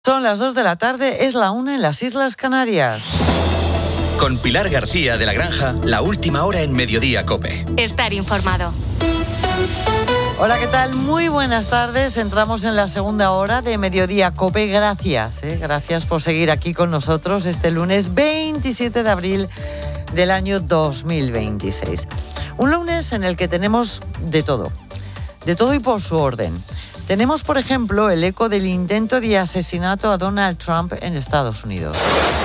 Son las 2 de la tarde, es la 1 en las Islas Canarias. Con Pilar García de la Granja, la última hora en Mediodía COPE. Estar informado. Hola, ¿qué tal? Muy buenas tardes. Entramos en la segunda hora de Mediodía COPE. Gracias por seguir aquí con nosotros este lunes 27 de abril del año 2026. Un lunes en el que tenemos de todo y por su orden. Tenemos, por ejemplo, el eco del intento de asesinato a Donald Trump en Estados Unidos.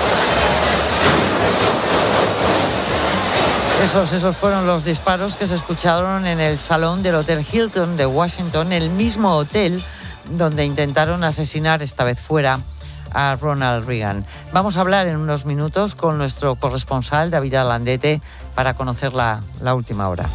Esos fueron los disparos que se escucharon en el salón del Hotel Hilton de Washington, el mismo hotel donde intentaron asesinar, esta vez fuera, a Ronald Reagan. Vamos a hablar en unos minutos con nuestro corresponsal, David Alandete, para conocer la última hora.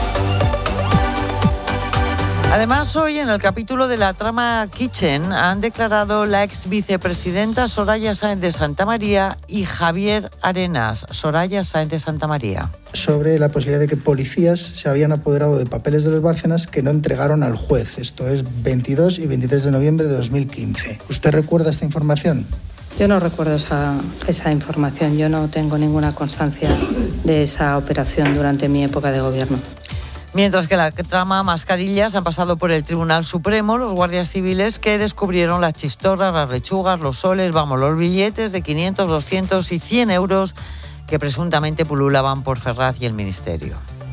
Además, hoy en el capítulo de la trama Kitchen han declarado la ex vicepresidenta Soraya Sáenz de Santamaría y Javier Arenas. Soraya Sáenz de Santamaría. Sobre la posibilidad de que policías se habían apoderado de papeles de los Bárcenas que no entregaron al juez. Esto es 22 y 23 de noviembre de 2015. ¿Usted recuerda esta información? Yo no recuerdo esa información. Yo no tengo ninguna constancia de esa operación durante mi época de gobierno. Mientras que la trama mascarillas han pasado por el Tribunal Supremo los guardias civiles que descubrieron las chistorras, las lechugas, los soles, los billetes de 500, 200 y 100 euros que presuntamente pululaban por Ferraz y el Ministerio.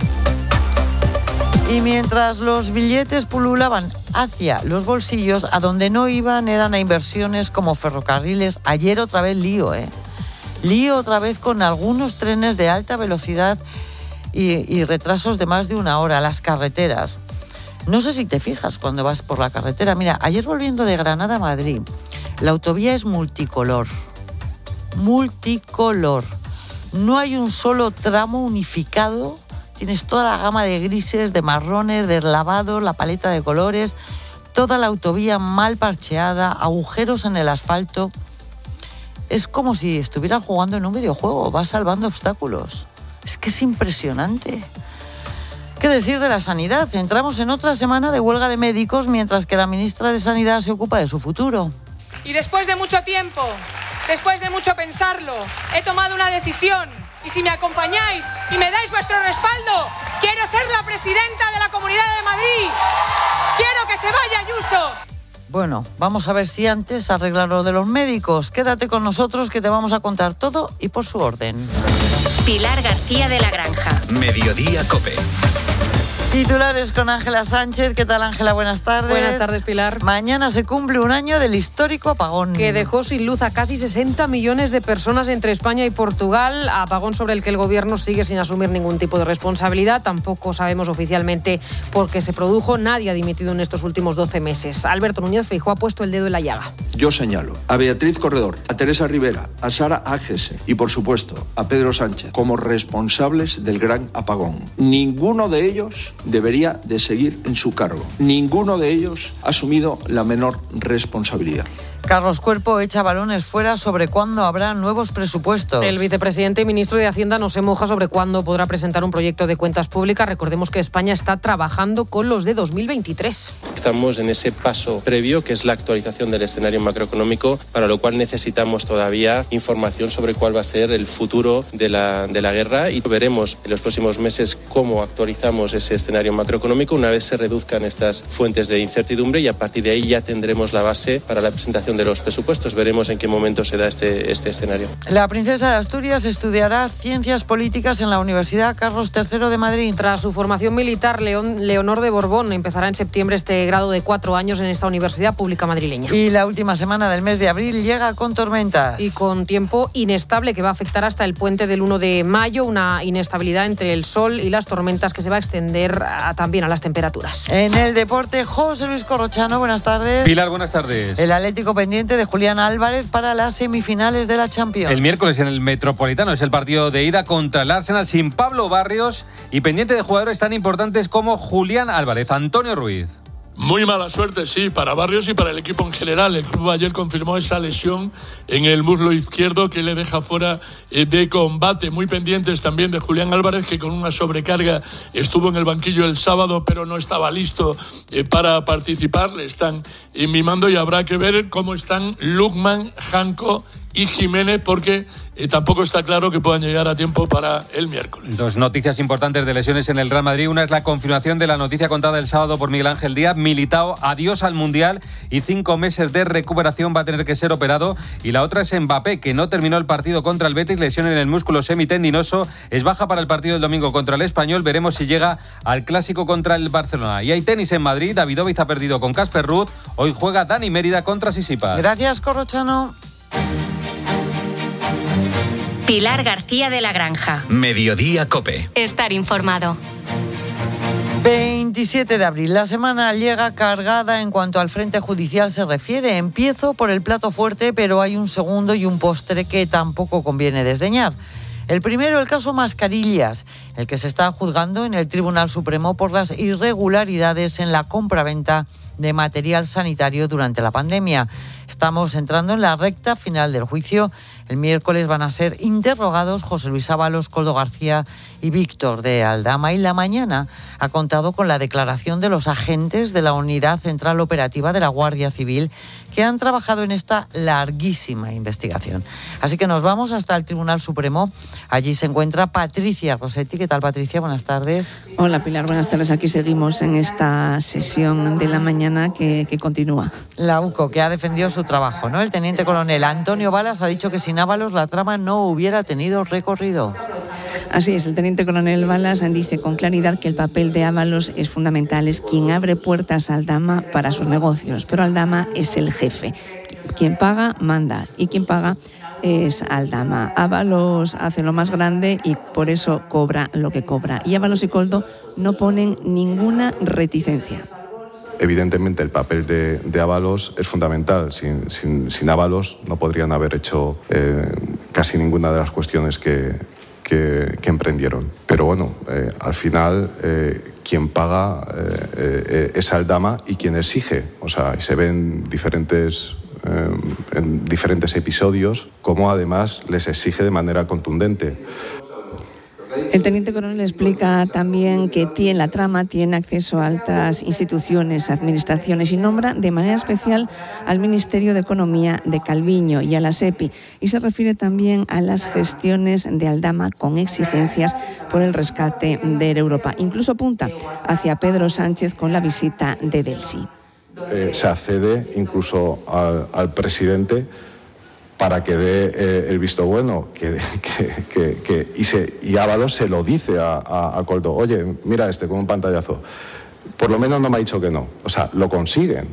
Y mientras los billetes pululaban hacia los bolsillos, a donde no iban eran a inversiones como ferrocarriles. Ayer otra vez lío otra vez con algunos trenes de alta velocidad y retrasos de más de una hora, las carreteras. No sé si te fijas cuando vas por la carretera. Mira, ayer volviendo de Granada a Madrid, la autovía es multicolor. No hay un solo tramo unificado. Tienes toda la gama de grises, de marrones, de lavado, la paleta de colores, toda la autovía mal parcheada, agujeros en el asfalto. Es como si estuviera jugando en un videojuego, vas salvando obstáculos. Es que es impresionante. ¿Qué decir de la sanidad? Entramos en otra semana de huelga de médicos mientras que la ministra de Sanidad se ocupa de su futuro. Y después de mucho tiempo, después de mucho pensarlo, he tomado una decisión. Y si me acompañáis y me dais vuestro respaldo, quiero ser la presidenta de la Comunidad de Madrid. ¡Quiero que se vaya Ayuso! Bueno, vamos a ver si antes arreglar lo de los médicos. Quédate con nosotros que te vamos a contar todo y por su orden. Pilar García de la Granja. Mediodía COPE. Titulares con Ángela Sánchez. ¿Qué tal, Ángela? Buenas tardes. Buenas tardes, Pilar. Mañana se cumple un año del histórico apagón. Que dejó sin luz a casi 60 millones de personas entre España y Portugal. Apagón sobre el que el gobierno sigue sin asumir ningún tipo de responsabilidad. Tampoco sabemos oficialmente por qué se produjo. Nadie ha dimitido en estos últimos 12 meses. Alberto Núñez Feijóo ha puesto el dedo en la llaga. Yo señalo a Beatriz Corredor, a Teresa Rivera, a Sara Ágese y, por supuesto, a Pedro Sánchez como responsables del gran apagón. Ninguno de ellos debería de seguir en su cargo. Ninguno de ellos ha asumido la menor responsabilidad. Carlos Cuerpo echa balones fuera sobre cuándo habrá nuevos presupuestos. El vicepresidente y ministro de Hacienda no se moja sobre cuándo podrá presentar un proyecto de cuentas públicas. Recordemos que España está trabajando con los de 2023. Estamos en ese paso previo que es la actualización del escenario macroeconómico, para lo cual necesitamos todavía información sobre cuál va a ser el futuro de la guerra, y veremos en los próximos meses cómo actualizamos ese escenario macroeconómico una vez se reduzcan estas fuentes de incertidumbre, y a partir de ahí ya tendremos la base para la presentación de los presupuestos. Veremos en qué momento se da este escenario. La princesa de Asturias estudiará Ciencias Políticas en la Universidad Carlos III de Madrid. Tras su formación militar, Leonor de Borbón empezará en septiembre este grado de 4 años en esta universidad pública madrileña. Y la última semana del mes de abril llega con tormentas. Y con tiempo inestable que va a afectar hasta el puente del 1 de mayo, una inestabilidad entre el sol y las tormentas que se va a extender también a las temperaturas. En el deporte, José Luis Corrochano, buenas tardes. Pilar, buenas tardes. El Atlético pendiente de Julián Álvarez para las semifinales de la Champions. El miércoles en el Metropolitano es el partido de ida contra el Arsenal sin Pablo Barrios y pendiente de jugadores tan importantes como Julián Álvarez. Antonio Ruiz. Muy mala suerte, sí, para Barrios y para el equipo en general. El club ayer confirmó esa lesión en el muslo izquierdo que le deja fuera de combate. Muy pendientes también de Julián Álvarez, que con una sobrecarga estuvo en el banquillo el sábado, pero no estaba listo para participar. Le están mimando y habrá que ver cómo están Lukman, Janko y Jiménez, porque tampoco está claro que puedan llegar a tiempo para el miércoles. Dos noticias importantes de lesiones en el Real Madrid. Una es la confirmación de la noticia contada el sábado por Miguel Ángel Díaz. Militao, adiós al Mundial y 5 meses de recuperación, va a tener que ser operado. Y la otra es Mbappé, que no terminó el partido contra el Betis, lesión en el músculo semitendinoso. Es baja para el partido del domingo contra el Español. Veremos si llega al clásico contra el Barcelona. Y hay tenis en Madrid. Davidovich ha perdido con Casper Ruud. Hoy juega Dani Mérida contra Tsitsipas. Gracias, Corrochano. Pilar García de la Granja. Mediodía COPE. Estar informado. 27 de abril. La semana llega cargada en cuanto al frente judicial se refiere. Empiezo por el plato fuerte, pero hay un segundo y un postre que tampoco conviene desdeñar. El primero, el caso Mascarillas, el que se está juzgando en el Tribunal Supremo por las irregularidades en la compraventa de material sanitario durante la pandemia. Estamos entrando en la recta final del juicio. El miércoles van a ser interrogados José Luis Ábalos, Koldo García y Víctor de Aldama. Y la mañana ha contado con la declaración de los agentes de la Unidad Central Operativa de la Guardia Civil que han trabajado en esta larguísima investigación. Así que nos vamos hasta el Tribunal Supremo. Allí se encuentra Patricia Rossetti. ¿Qué tal, Patricia? Buenas tardes. Hola, Pilar. Buenas tardes. Aquí seguimos en esta sesión de la mañana que continúa. La UCO, que ha defendido su trabajo, ¿no? El teniente coronel Antonio Balas ha dicho que sin Ábalos la trama no hubiera tenido recorrido. Así es, el teniente coronel Balas dice con claridad que el papel de Ábalos es fundamental, es quien abre puertas a Aldama para sus negocios, pero Aldama es el jefe. Quien paga, manda, y quien paga es Aldama. Ábalos hace lo más grande y por eso cobra lo que cobra. Y Ábalos y Koldo no ponen ninguna reticencia. Evidentemente el papel de Ábalos es fundamental. Sin Ábalos no podrían haber hecho casi ninguna de las cuestiones que emprendieron. Pero bueno, al final quien paga es Aldama y quien exige. O sea, se ven en diferentes episodios cómo además les exige de manera contundente. El teniente coronel explica también que la trama tiene acceso a altas instituciones, administraciones y nombra de manera especial al Ministerio de Economía de Calviño y a la SEPI. Y se refiere también a las gestiones de Aldama con exigencias por el rescate de Europa. Incluso apunta hacia Pedro Sánchez con la visita de Delsi. Se accede incluso al presidente para que dé el visto bueno, y Ábalos se lo dice a Koldo, oye, mira con un pantallazo. Por lo menos no me ha dicho que no. O sea, lo consiguen,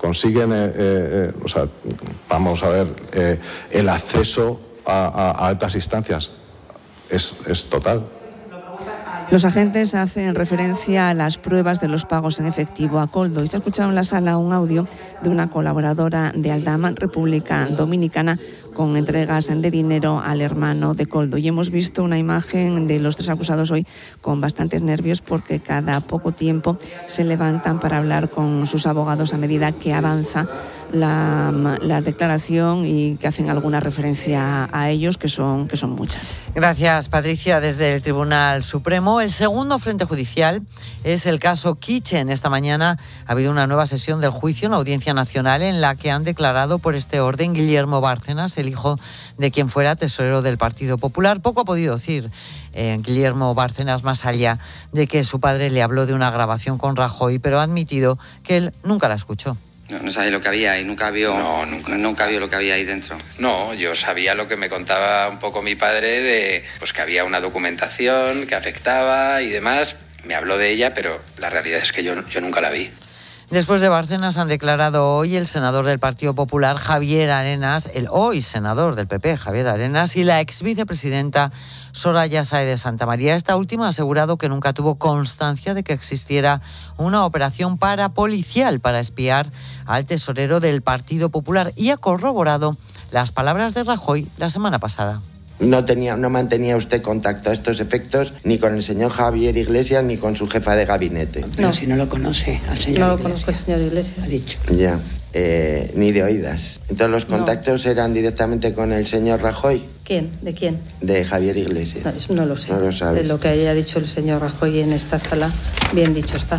vamos a ver, el acceso a altas instancias es total. Los agentes hacen referencia a las pruebas de los pagos en efectivo a Koldo y se ha escuchado en la sala un audio de una colaboradora de Aldama, República Dominicana, con entregas de dinero al hermano de Koldo. Y hemos visto una imagen de los tres acusados hoy con bastantes nervios porque cada poco tiempo se levantan para hablar con sus abogados a medida que avanza la declaración y que hacen alguna referencia a ellos, que son muchas. Gracias, Patricia. Desde el Tribunal Supremo, el segundo frente judicial es el caso Kitchen. Esta mañana ha habido una nueva sesión del juicio en la Audiencia Nacional en la que han declarado por este orden Guillermo Bárcenas, el hijo de quien fuera tesorero del Partido Popular. Poco ha podido decir Guillermo Bárcenas más allá de que su padre le habló de una grabación con Rajoy, pero ha admitido que él nunca la escuchó. No sabía lo que había y nunca vio lo que había ahí dentro. No, yo sabía lo que me contaba un poco mi padre de pues que había una documentación que afectaba y demás. Me habló de ella, pero la realidad es que yo nunca la vi. Después de Bárcenas han declarado hoy el senador del Partido Popular, Javier Arenas, el hoy senador del PP, Javier Arenas, y la exvicepresidenta Soraya Sáez de Santamaría. Esta última ha asegurado que nunca tuvo constancia de que existiera una operación parapolicial para espiar al tesorero del Partido Popular y ha corroborado las palabras de Rajoy la semana pasada. No mantenía usted contacto a estos efectos ni con el señor Javier Iglesias ni con su jefa de gabinete. Pero si no lo conoce al señor Iglesias. No lo conozco al señor Iglesias. Ha dicho. Ya, ni de oídas. Entonces los contactos eran directamente con el señor Rajoy. ¿Quién? ¿De quién? De Javier Iglesias. No, eso no lo sé. No lo sabes. De lo que haya dicho el señor Rajoy en esta sala, bien dicho está.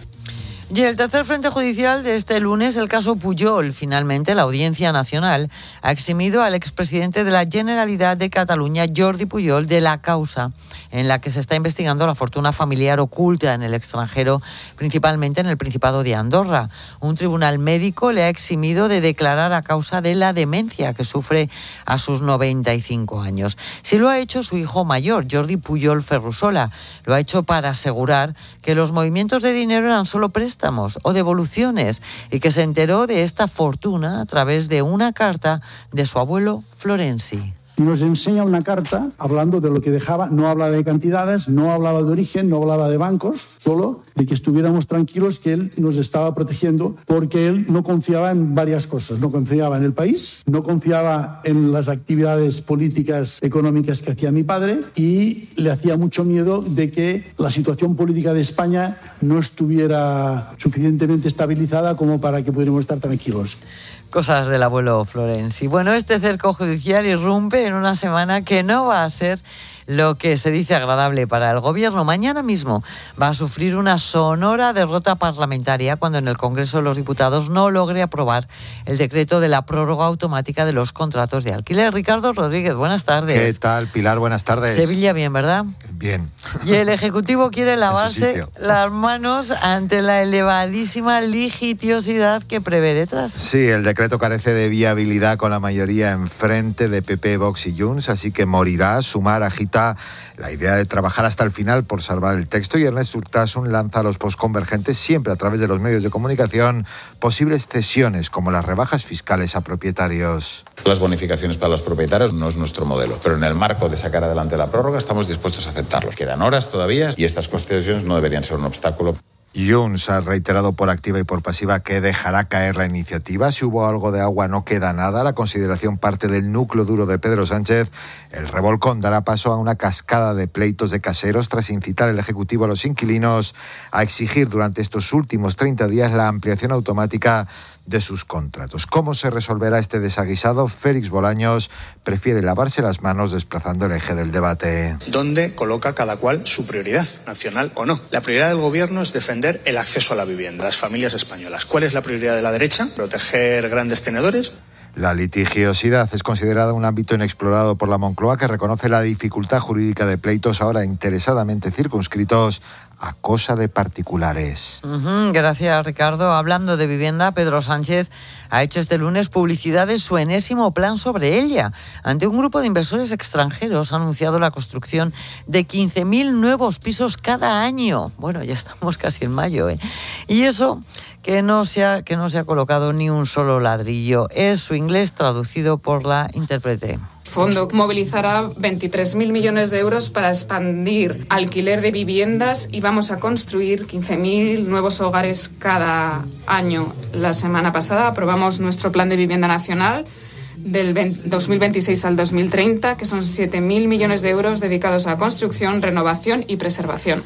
Y el tercer frente judicial de este lunes, el caso Pujol. Finalmente, la Audiencia Nacional ha eximido al expresidente de la Generalitat de Cataluña, Jordi Pujol, de la causa en la que se está investigando la fortuna familiar oculta en el extranjero, principalmente en el Principado de Andorra. Un tribunal médico le ha eximido de declarar a causa de la demencia que sufre a sus 95 años. Si lo ha hecho su hijo mayor, Jordi Pujol Ferrusola. Lo ha hecho para asegurar que los movimientos de dinero eran solo préstamos o devoluciones y que se enteró de esta fortuna a través de una carta de su abuelo Florenzi. Nos enseña una carta hablando de lo que dejaba, no hablaba de cantidades, no hablaba de origen, no hablaba de bancos, solo de que estuviéramos tranquilos, que él nos estaba protegiendo, porque él no confiaba en varias cosas. No confiaba en el país, no confiaba en las actividades políticas, económicas que hacía mi padre, y le hacía mucho miedo de que la situación política de España no estuviera suficientemente estabilizada como para que pudiéramos estar tranquilos. Cosas del abuelo Florenzi. Bueno, este cerco judicial irrumpe en una semana que no va a ser lo que se dice agradable para el gobierno. Mañana mismo va a sufrir una sonora derrota parlamentaria cuando en el Congreso de los Diputados no logre aprobar el decreto de la prórroga automática de los contratos de alquiler. Ricardo Rodríguez, buenas tardes. ¿Qué tal, Pilar? Buenas tardes. Sevilla bien, ¿verdad? Bien. Y el Ejecutivo quiere lavarse las manos ante la elevadísima litigiosidad que prevé detrás. Sí, el decreto carece de viabilidad con la mayoría enfrente de PP, Vox y Junts, así que morirá. Sumar agita la idea de trabajar hasta el final por salvar el texto, y Ernest Urtasun lanza a los posconvergentes, siempre a través de los medios de comunicación, posibles cesiones como las rebajas fiscales a propietarios. Las bonificaciones para los propietarios no es nuestro modelo, pero en el marco de sacar adelante la prórroga estamos dispuestos a aceptarlo. Quedan horas todavía y estas concesiones no deberían ser un obstáculo. Junts ha reiterado por activa y por pasiva que dejará caer la iniciativa. Si hubo algo de agua, no queda nada. La consideración parte del núcleo duro de Pedro Sánchez. El revolcón dará paso a una cascada de pleitos de caseros tras incitar el Ejecutivo a los inquilinos a exigir durante estos últimos 30 días la ampliación automática de sus contratos. ¿Cómo se resolverá este desaguisado? Félix Bolaños prefiere lavarse las manos desplazando el eje del debate. ¿Dónde coloca cada cual su prioridad, nacional o no? La prioridad del gobierno es defender el acceso a la vivienda, las familias españolas. ¿Cuál es la prioridad de la derecha? ¿Proteger grandes tenedores? La litigiosidad es considerada un ámbito inexplorado por la Moncloa, que reconoce la dificultad jurídica de pleitos ahora interesadamente circunscritos a cosa de particulares. Gracias, Ricardo. Hablando de vivienda, Pedro Sánchez ha hecho este lunes publicidad de su enésimo plan sobre ella. Ante un grupo de inversores extranjeros ha anunciado la construcción de 15.000 nuevos pisos cada año. Bueno, ya estamos casi en mayo, ¿eh? Y eso que no se ha colocado ni un solo ladrillo. Es su inglés traducido por la intérprete. Fondo movilizará 23.000 millones de euros para expandir alquiler de viviendas y vamos a construir 15.000 nuevos hogares cada año. La semana pasada aprobamos nuestro plan de vivienda nacional del 2026 al 2030, que son 7.000 millones de euros dedicados a construcción, renovación y preservación.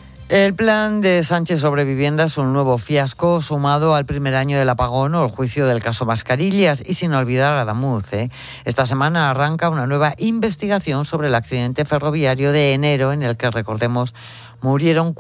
El plan de Sánchez sobre vivienda es un nuevo fiasco sumado al primer año del apagón o el juicio del caso Mascarillas, y sin olvidar a Adamuz. Esta semana arranca una nueva investigación sobre el accidente ferroviario de enero, en el que, recordemos, murieron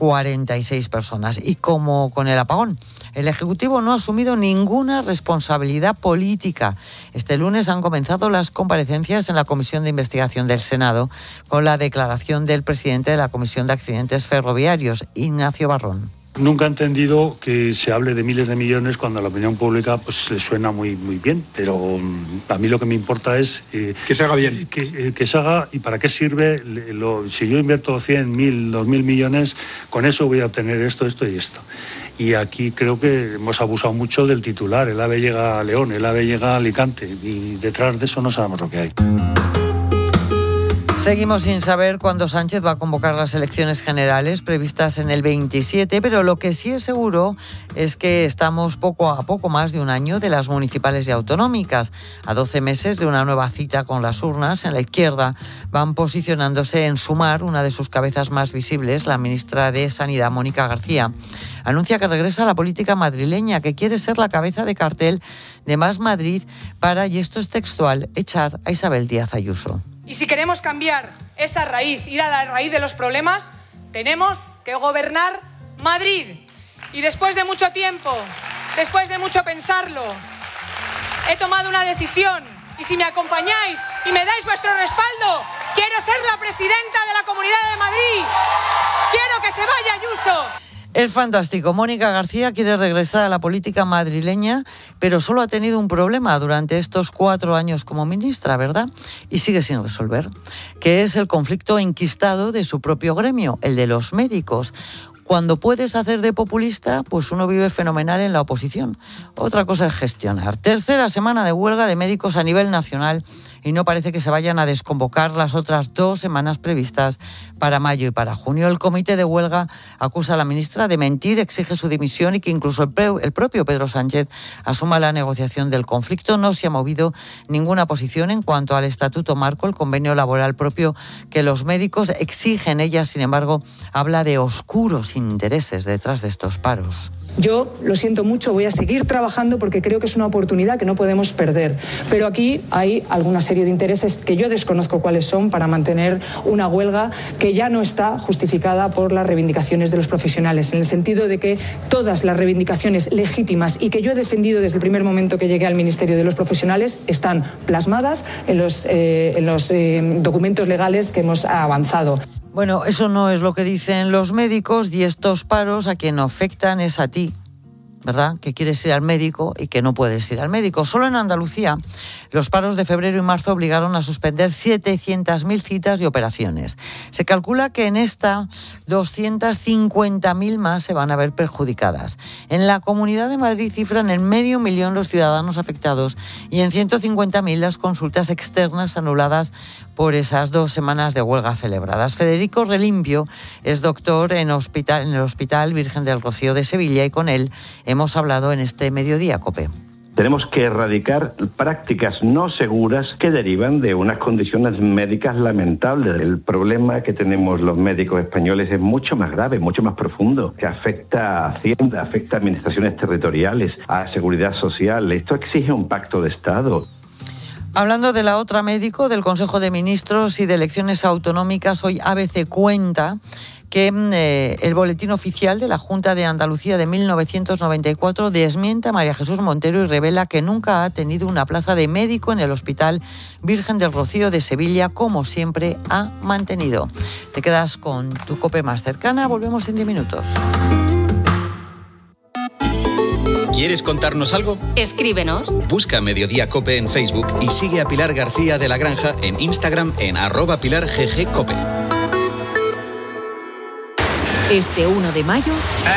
46 personas. Y como con el apagón, el Ejecutivo no ha asumido ninguna responsabilidad política. Este lunes han comenzado las comparecencias en la Comisión de Investigación del Senado, con la declaración del presidente de la Comisión de Accidentes Ferroviarios, Ignacio Barrón. Nunca he entendido que se hable de miles de millones cuando a la opinión pública pues le suena muy bien, pero a mí lo que me importa es que se haga bien, que se haga, y para qué sirve. Si yo invierto 100, 1.000, 2.000 millones, con eso voy a obtener esto y esto. Y aquí creo que hemos abusado mucho del titular: el AVE llega a León, el AVE llega a Alicante, y detrás de eso no sabemos lo que hay. Seguimos sin saber cuándo Sánchez va a convocar las elecciones generales previstas en el 27, pero lo que sí es seguro es que estamos poco a poco más de un año de las municipales y autonómicas. A 12 meses de una nueva cita con las urnas, en la izquierda van posicionándose en Sumar, una de sus cabezas más visibles, la ministra de Sanidad, Mónica García. Anuncia que regresa a la política madrileña, que quiere ser la cabeza de cartel de Más Madrid para, y esto es textual, echar a Isabel Díaz Ayuso. Y si queremos cambiar esa raíz, ir a la raíz de los problemas, tenemos que gobernar Madrid. Y después de mucho tiempo, después de mucho pensarlo, he tomado una decisión. Y si me acompañáis y me dais vuestro respaldo, quiero ser la presidenta de la Comunidad de Madrid. Quiero que se vaya Ayuso. Es fantástico. Mónica García quiere regresar a la política madrileña, pero solo ha tenido un problema durante estos 4 años como ministra, ¿verdad? Y sigue sin resolver, que es el conflicto enquistado de su propio gremio, el de los médicos. Cuando puedes hacer de populista, pues uno vive fenomenal en la oposición. Otra cosa es gestionar. Tercera semana de huelga de médicos a nivel nacional y no parece que se vayan a desconvocar las otras 2 semanas previstas para mayo y para junio. El comité de huelga acusa a la ministra de mentir, exige su dimisión y que incluso el propio Pedro Sánchez asuma la negociación del conflicto. No se ha movido ninguna posición en cuanto al estatuto marco, el convenio laboral propio que los médicos exigen. Ella, sin embargo, habla de oscuros intereses detrás de estos paros. Yo, lo siento mucho, voy a seguir trabajando porque creo que es una oportunidad que no podemos perder. Pero aquí hay alguna serie de intereses que yo desconozco cuáles son para mantener una huelga que ya no está justificada por las reivindicaciones de los profesionales, en el sentido de que todas las reivindicaciones legítimas y que yo he defendido desde el primer momento que llegué al Ministerio de los Profesionales están plasmadas en los documentos legales que hemos avanzado. Bueno, eso no es lo que dicen los médicos y estos paros a quien afectan es a ti, ¿verdad? Que quieres ir al médico y que no puedes ir al médico. Solo en Andalucía, los paros de febrero y marzo obligaron a suspender 700.000 citas y operaciones. Se calcula que en esta 250.000 más se van a ver perjudicadas. En la Comunidad de Madrid cifran en 500.000 los ciudadanos afectados y en 150.000 las consultas externas anuladas por esas 2 semanas de huelga celebradas. Federico Relimpio es doctor en el Hospital Virgen del Rocío de Sevilla y con él hemos hablado en este Mediodía COPE. Tenemos que erradicar prácticas no seguras que derivan de unas condiciones médicas lamentables. El problema que tenemos los médicos españoles es mucho más grave, mucho más profundo, que afecta a Hacienda, afecta a administraciones territoriales, a seguridad social. Esto exige un pacto de Estado. Hablando de la otra médico, del Consejo de Ministros y de elecciones autonómicas, hoy ABC cuenta que el boletín oficial de la Junta de Andalucía de 1994 desmiente a María Jesús Montero y revela que nunca ha tenido una plaza de médico en el Hospital Virgen del Rocío de Sevilla, como siempre ha mantenido. Te quedas con tu COPE más cercana, volvemos en 10 minutos. ¿Quieres contarnos algo? Escríbenos. Busca Mediodía COPE en Facebook y sigue a Pilar García de la Granja en Instagram en @PilarGGCope. Este 1 de mayo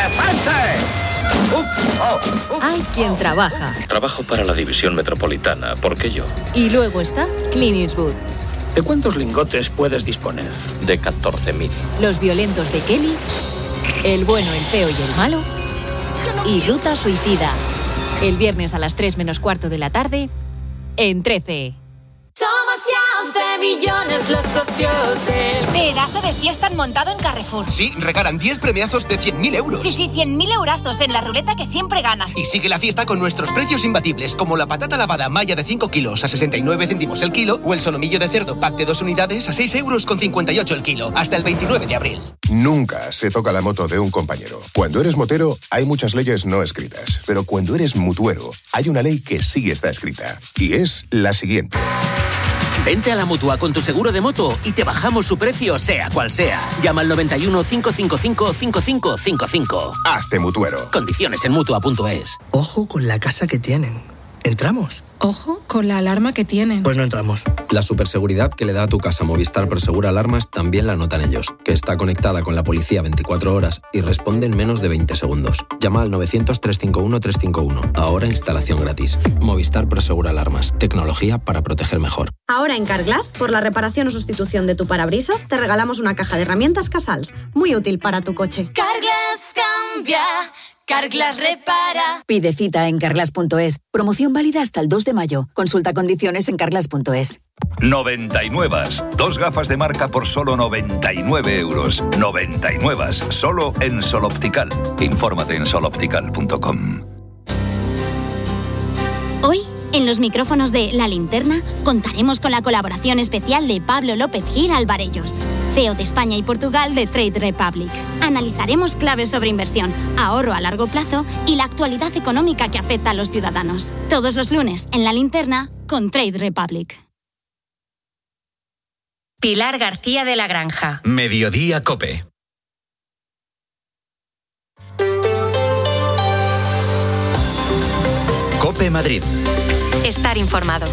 hay quien trabaja. Trabajo para la división metropolitana. ¿Por qué yo? Y luego está Clint Eastwood. ¿De cuántos lingotes puedes disponer? De 14.000. Los violentos de Kelly, el bueno, el feo y el malo, y Ruta Suicida. El viernes a las 3 menos cuarto de la tarde, en 13. Somos ya 11 millones los socios del... Pedazo de fiesta han montado en Carrefour. Sí, regalan 10 premiazos de 100.000 euros. Sí, 100.000 eurazos en la ruleta que siempre ganas. Y sigue la fiesta con nuestros precios imbatibles, como la patata lavada Maya de 5 kilos a 69 céntimos el kilo, o el solomillo de cerdo pack de 2 unidades a 6,58 € el kilo, hasta el 29 de abril. Nunca se toca la moto de un compañero. Cuando eres motero, hay muchas leyes no escritas, pero cuando eres mutuero, hay una ley que sí está escrita, y es la siguiente. Vente a la Mutua con tu seguro de moto y te bajamos su precio, sea cual sea. Llama al 91 555 5555. Hazte mutuero. Condiciones en Mutua.es. Ojo con la casa que tienen. ¿Entramos? Ojo con la alarma que tienen. Pues no entramos. La superseguridad que le da a tu casa Movistar Prosegur Alarmas también la notan ellos, que está conectada con la policía 24 horas y responde en menos de 20 segundos. Llama al 900-351-351. Ahora instalación gratis. Movistar Prosegur Alarmas. Tecnología para proteger mejor. Ahora en Carglass, por la reparación o sustitución de tu parabrisas, te regalamos una caja de herramientas Casals. Muy útil para tu coche. Carglass cambia. Carglass repara. Pide cita en carglass.es. Promoción válida hasta el 2 de mayo. Consulta condiciones en carglass.es. 99. 2 gafas de marca por solo 99 euros. 99. Solo en Sol Optical. Infórmate en soloptical.com. Hoy, en los micrófonos de La Linterna, contaremos con la colaboración especial de Pablo López Gil Alvarellos, CEO de España y Portugal de Trade Republic. Analizaremos claves sobre inversión, ahorro a largo plazo y la actualidad económica que afecta a los ciudadanos. Todos los lunes en La Linterna con Trade Republic. Pilar García de la Granja. Mediodía COPE. COPE Madrid. Estar informado.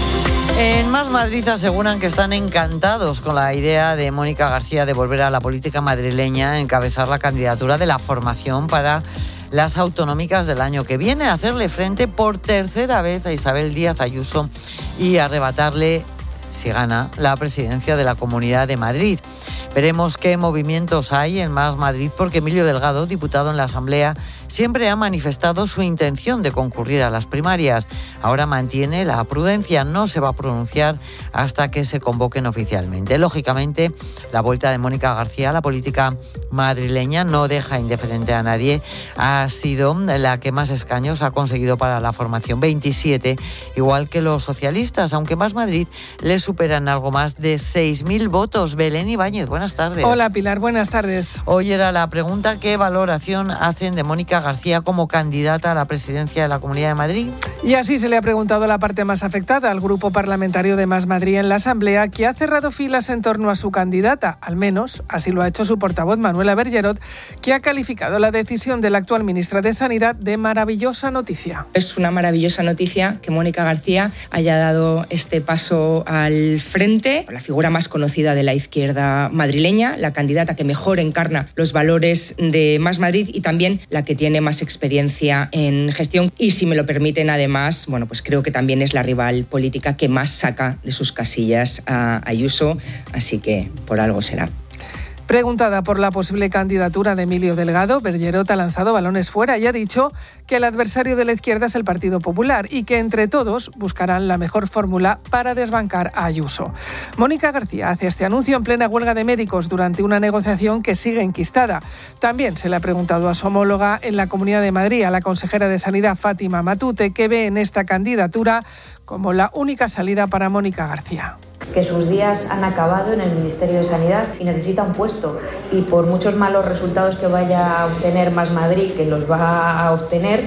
En Más Madrid aseguran que están encantados con la idea de Mónica García de volver a la política madrileña, encabezar la candidatura de la formación para las autonómicas del año que viene, hacerle frente por tercera vez a Isabel Díaz Ayuso y arrebatarle, si gana, la presidencia de la Comunidad de Madrid. Veremos qué movimientos hay en Más Madrid, porque Emilio Delgado, diputado en la Asamblea, siempre ha manifestado su intención de concurrir a las primarias. Ahora mantiene la prudencia, no se va a pronunciar hasta que se convoquen oficialmente. Lógicamente, la vuelta de Mónica García a la política madrileña no deja indiferente a nadie. Ha sido la que más escaños ha conseguido para la formación, 27, igual que los socialistas, aunque Más Madrid le superan algo más de 6.000 votos. Belén Ibáñez, buenas tardes. Hola Pilar, buenas tardes. Hoy era la pregunta: ¿qué valoración hacen de Mónica García como candidata a la presidencia de la Comunidad de Madrid? Y así se le ha preguntado a la parte más afectada, al grupo parlamentario de Más Madrid en la Asamblea, que ha cerrado filas en torno a su candidata. Al menos así lo ha hecho su portavoz Manuela Bergerot, que ha calificado la decisión de la actual ministra de Sanidad de maravillosa noticia. Es una maravillosa noticia que Mónica García haya dado este paso al frente, la figura más conocida de la izquierda madrileña, la candidata que mejor encarna los valores de Más Madrid y también la que tiene más experiencia en gestión. Y si me lo permiten, además, bueno, pues creo que también es la rival política que más saca de sus casillas a Ayuso, así que por algo será. Preguntada por la posible candidatura de Emilio Delgado, Bergerot ha lanzado balones fuera y ha dicho que el adversario de la izquierda es el Partido Popular y que entre todos buscarán la mejor fórmula para desbancar a Ayuso. Mónica García hace este anuncio en plena huelga de médicos durante una negociación que sigue enquistada. También se le ha preguntado a su homóloga en la Comunidad de Madrid, a la consejera de Sanidad Fátima Matute, que ve en esta candidatura como la única salida para Mónica García. Que sus días han acabado en el Ministerio de Sanidad y necesita un puesto. Y por muchos malos resultados que vaya a obtener Más Madrid, que los va a obtener,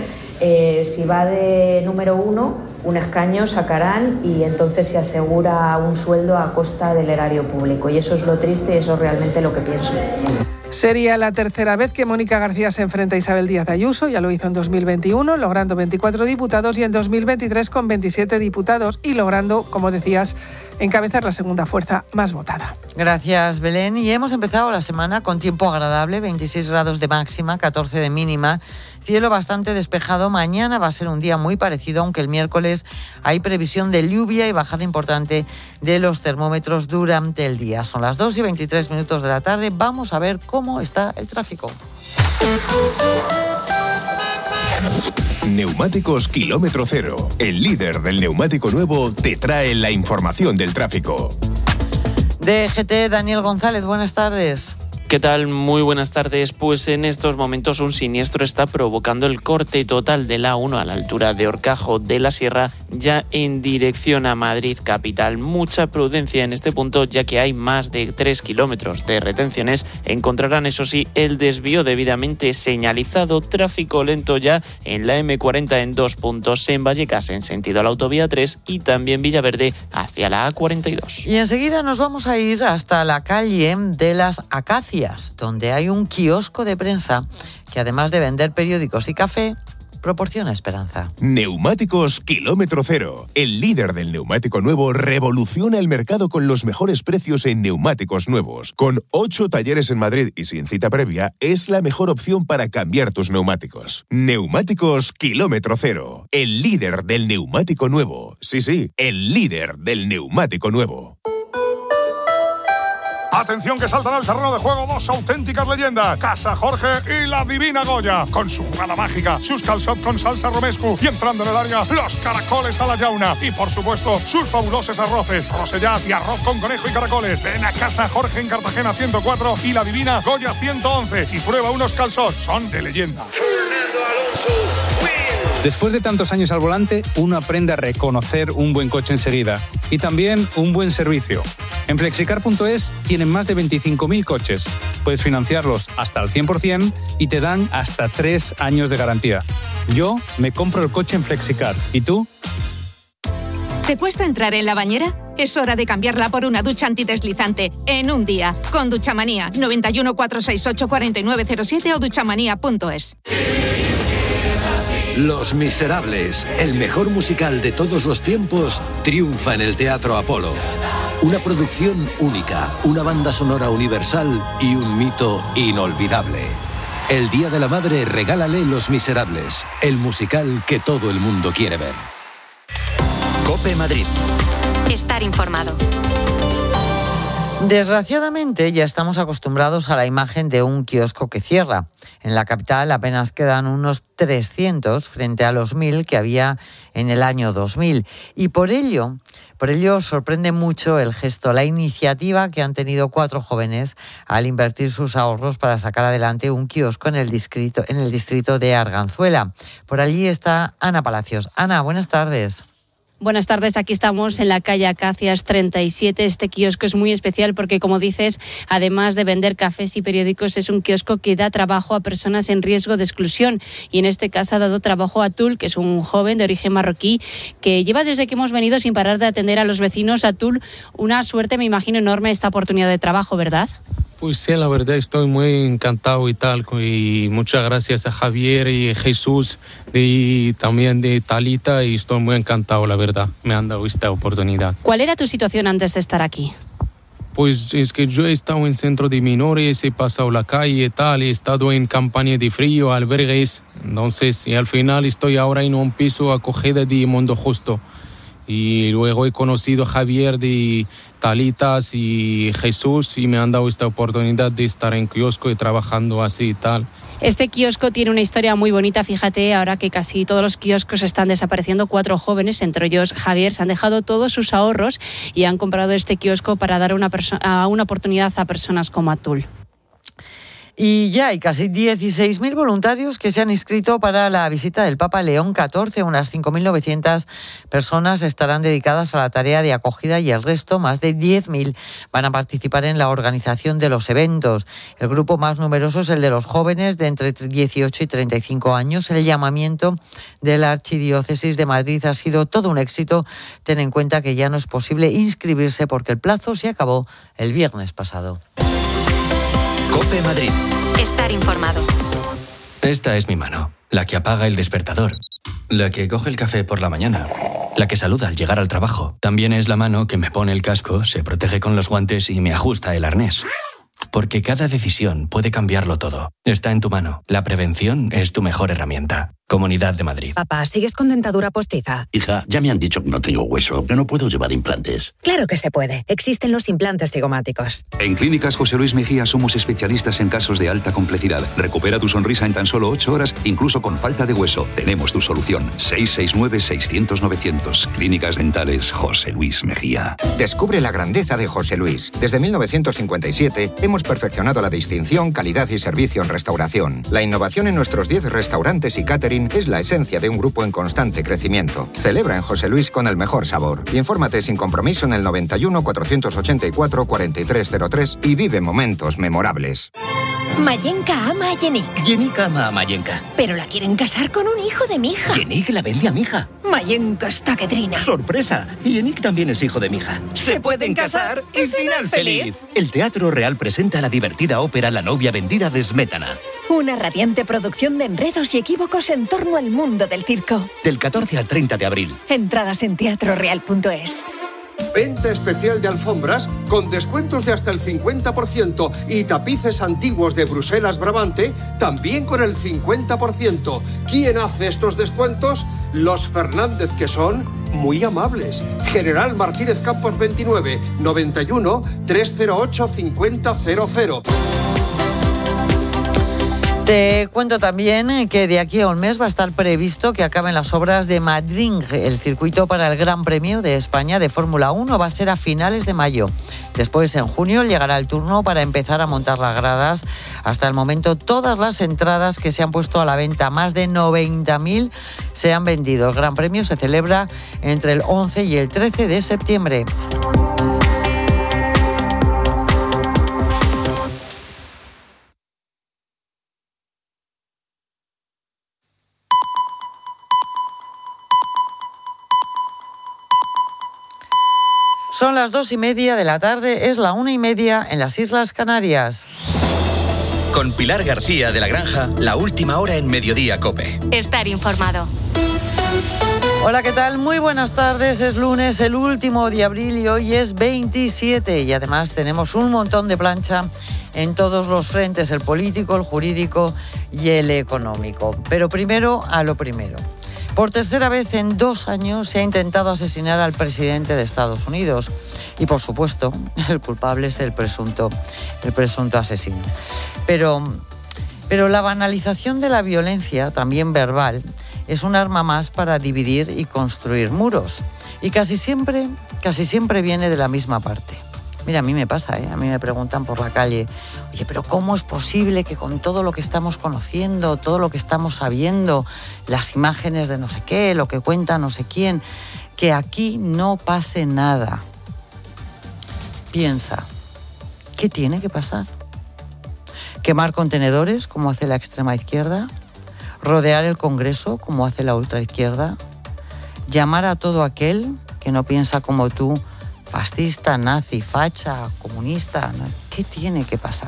si va de número 1, un escaño sacarán y entonces se asegura un sueldo a costa del erario público. Y eso es lo triste y eso es realmente lo que pienso. Sería la tercera vez que Mónica García se enfrenta a Isabel Díaz Ayuso. Ya lo hizo en 2021, logrando 24 diputados, y en 2023 con 27 diputados y logrando, como decías, encabezar la segunda fuerza más votada. Gracias, Belén. Y hemos empezado la semana con tiempo agradable, 26 grados de máxima, 14 de mínima. Cielo bastante despejado. Mañana va a ser un día muy parecido, aunque el miércoles hay previsión de lluvia y bajada importante de los termómetros durante el día. Son las 2:23 de la tarde. Vamos a ver cómo está el tráfico. Neumáticos Kilómetro Cero, el líder del neumático nuevo, te trae la información del tráfico. DGT, Daniel González, buenas tardes. ¿Qué tal? Muy buenas tardes. Pues en estos momentos un siniestro está provocando el corte total de la A1 a la altura de Horcajo de la Sierra, ya en dirección a Madrid capital. Mucha prudencia en este punto, ya que hay más de 3 kilómetros de retenciones. Encontrarán, eso sí, el desvío debidamente señalizado. Tráfico lento ya en la M40 en 2 puntos, en Vallecas en sentido a la autovía 3 y también Villaverde hacia la A42. Y enseguida nos vamos a ir hasta la calle de las Acacias, donde hay un kiosco de prensa que, además de vender periódicos y café, proporciona esperanza. Neumáticos Kilómetro Cero. El líder del neumático nuevo revoluciona el mercado con los mejores precios en neumáticos nuevos. Con 8 talleres en Madrid y sin cita previa, es la mejor opción para cambiar tus neumáticos. Neumáticos Kilómetro Cero. El líder del neumático nuevo. Sí, el líder del neumático nuevo. Atención que saltan al terreno de juego dos auténticas leyendas, Casa Jorge y la Divina Goya, con su jugada mágica, sus calçot con salsa romescu y entrando en el área, los caracoles a la llauna y por supuesto sus fabulosos arroces, rosellat y arroz con conejo y caracoles. Ven a Casa Jorge en Cartagena 104 y la Divina Goya 111 y prueba unos calçots, son de leyenda. Después de tantos años al volante, uno aprende a reconocer un buen coche enseguida y también un buen servicio. En Flexicar.es tienen más de 25.000 coches. Puedes financiarlos hasta el 100% y te dan hasta 3 años de garantía. Yo me compro el coche en Flexicar. ¿Y tú? ¿Te cuesta entrar en la bañera? Es hora de cambiarla por una ducha antideslizante en un día. Con Duchamanía, 91 468 4907 o duchamanía.es. Los Miserables, el mejor musical de todos los tiempos, triunfa en el Teatro Apolo. Una producción única, una banda sonora universal y un mito inolvidable. El Día de la Madre, regálale Los Miserables, el musical que todo el mundo quiere ver. COPE Madrid. Estar informado. Desgraciadamente ya estamos acostumbrados a la imagen de un kiosco que cierra. En la capital apenas quedan unos 300 frente a los 1.000 que había en el año 2000. Y por ello sorprende mucho el gesto, la iniciativa que han tenido 4 jóvenes al invertir sus ahorros para sacar adelante un kiosco en el distrito de Arganzuela. Por allí está Ana Palacios. Ana, buenas tardes. Buenas tardes, aquí estamos en la calle Acacias 37. Este kiosco es muy especial porque, como dices, además de vender cafés y periódicos, es un kiosco que da trabajo a personas en riesgo de exclusión. Y en este caso ha dado trabajo a Atul, que es un joven de origen marroquí, que lleva desde que hemos venido sin parar de atender a los vecinos. Atul, una suerte, me imagino, enorme esta oportunidad de trabajo, ¿verdad? Pues sí, la verdad estoy muy encantado y tal, y muchas gracias a Javier y Jesús y también de Talita, y estoy muy encantado, la verdad, me han dado esta oportunidad. ¿Cuál era tu situación antes de estar aquí? Pues es que yo he estado en centro de menores, he pasado la calle y tal, he estado en campaña de frío, albergues, entonces, y al final estoy ahora en un piso acogida de Mundo Justo. Y luego he conocido a Javier de Talitas y Jesús y me han dado esta oportunidad de estar en kiosco y trabajando así y tal. Este kiosco tiene una historia muy bonita, fíjate, ahora que casi todos los kioscos están desapareciendo, 4 jóvenes, entre ellos Javier, se han dejado todos sus ahorros y han comprado este kiosco para dar una oportunidad a personas como Atul. Y ya hay casi 16.000 voluntarios que se han inscrito para la visita del Papa León XIV. Unas 5.900 personas estarán dedicadas a la tarea de acogida y el resto, más de 10.000, van a participar en la organización de los eventos. El grupo más numeroso es el de los jóvenes de entre 18 y 35 años. El llamamiento de la Archidiócesis de Madrid ha sido todo un éxito. Ten en cuenta que ya no es posible inscribirse porque el plazo se acabó el viernes pasado. COPE Madrid. Estar informado. Esta es mi mano, la que apaga el despertador, la que coge el café por la mañana, la que saluda al llegar al trabajo. También es la mano que me pone el casco, se protege con los guantes y me ajusta el arnés. Porque cada decisión puede cambiarlo todo. Está en tu mano. La prevención es tu mejor herramienta. Comunidad de Madrid. Papá, ¿sigues con dentadura postiza? Hija, ya me han dicho que no tengo hueso, que no puedo llevar implantes. Claro que se puede. Existen los implantes cigomáticos. En Clínicas José Luis Mejía somos especialistas en casos de alta complejidad. Recupera tu sonrisa en tan solo 8 horas, incluso con falta de hueso. Tenemos tu solución. 669-600-900. Clínicas Dentales José Luis Mejía. Descubre la grandeza de José Luis. Desde 1957 hemos perfeccionado la distinción, calidad y servicio en restauración. La innovación en nuestros 10 restaurantes y catering es la esencia de un grupo en constante crecimiento. Celebra en José Luis con el mejor sabor. Infórmate sin compromiso en el 91 484 4303 y vive momentos memorables. Mayenka ama a Yenik. Yenik ama a Mayenka. Pero la quieren casar con un hijo de mi hija. Yenik la vende a mi hija. Mayenka está que trina. ¡Sorpresa! Yenik también es hijo de mi hija. ¿Se pueden casar y final feliz? El Teatro Real presenta la divertida ópera La novia vendida de Smetana. Una radiante producción de enredos y equívocos en torno al mundo del circo. Del 14 al 30 de abril. Entradas en teatroreal.es. Venta especial de alfombras con descuentos de hasta el 50% y tapices antiguos de Bruselas Brabante también con el 50%. ¿Quién hace estos descuentos? Los Fernández, que son muy amables. General Martínez Campos 29 91 308 5000. Te cuento también que de aquí a un mes va a estar previsto que acaben las obras de Madrid. El circuito para el Gran Premio de España de Fórmula 1 va a ser a finales de mayo. Después, en junio, llegará el turno para empezar a montar las gradas. Hasta el momento, todas las entradas que se han puesto a la venta, más de 90.000, se han vendido. El Gran Premio se celebra entre el 11 y el 13 de septiembre. Son las 2:30 de la tarde, es la 1:30 en las Islas Canarias. Con Pilar García de la Granja, la última hora en Mediodía COPE. Estar informado. Hola, ¿qué tal? Muy buenas tardes. Es lunes, el último de abril y hoy es 27. Y además tenemos un montón de plancha en todos los frentes, el político, el jurídico y el económico. Pero primero a lo primero. Por tercera vez en 2 años se ha intentado asesinar al presidente de Estados Unidos. Y por supuesto, el culpable es el presunto asesino. Pero la banalización de la violencia, también verbal, es un arma más para dividir y construir muros. Y casi siempre viene de la misma parte. Mira, a mí me pasa, a mí me preguntan por la calle, oye, pero ¿cómo es posible que con todo lo que estamos conociendo, todo lo que estamos sabiendo, las imágenes de no sé qué, lo que cuenta no sé quién, que aquí no pase nada? Piensa, ¿qué tiene que pasar? ¿Quemar contenedores, como hace la extrema izquierda? ¿Rodear el Congreso, como hace la ultraizquierda? ¿Llamar a todo aquel que no piensa como tú fascista, nazi, facha, comunista? ¿Qué tiene que pasar?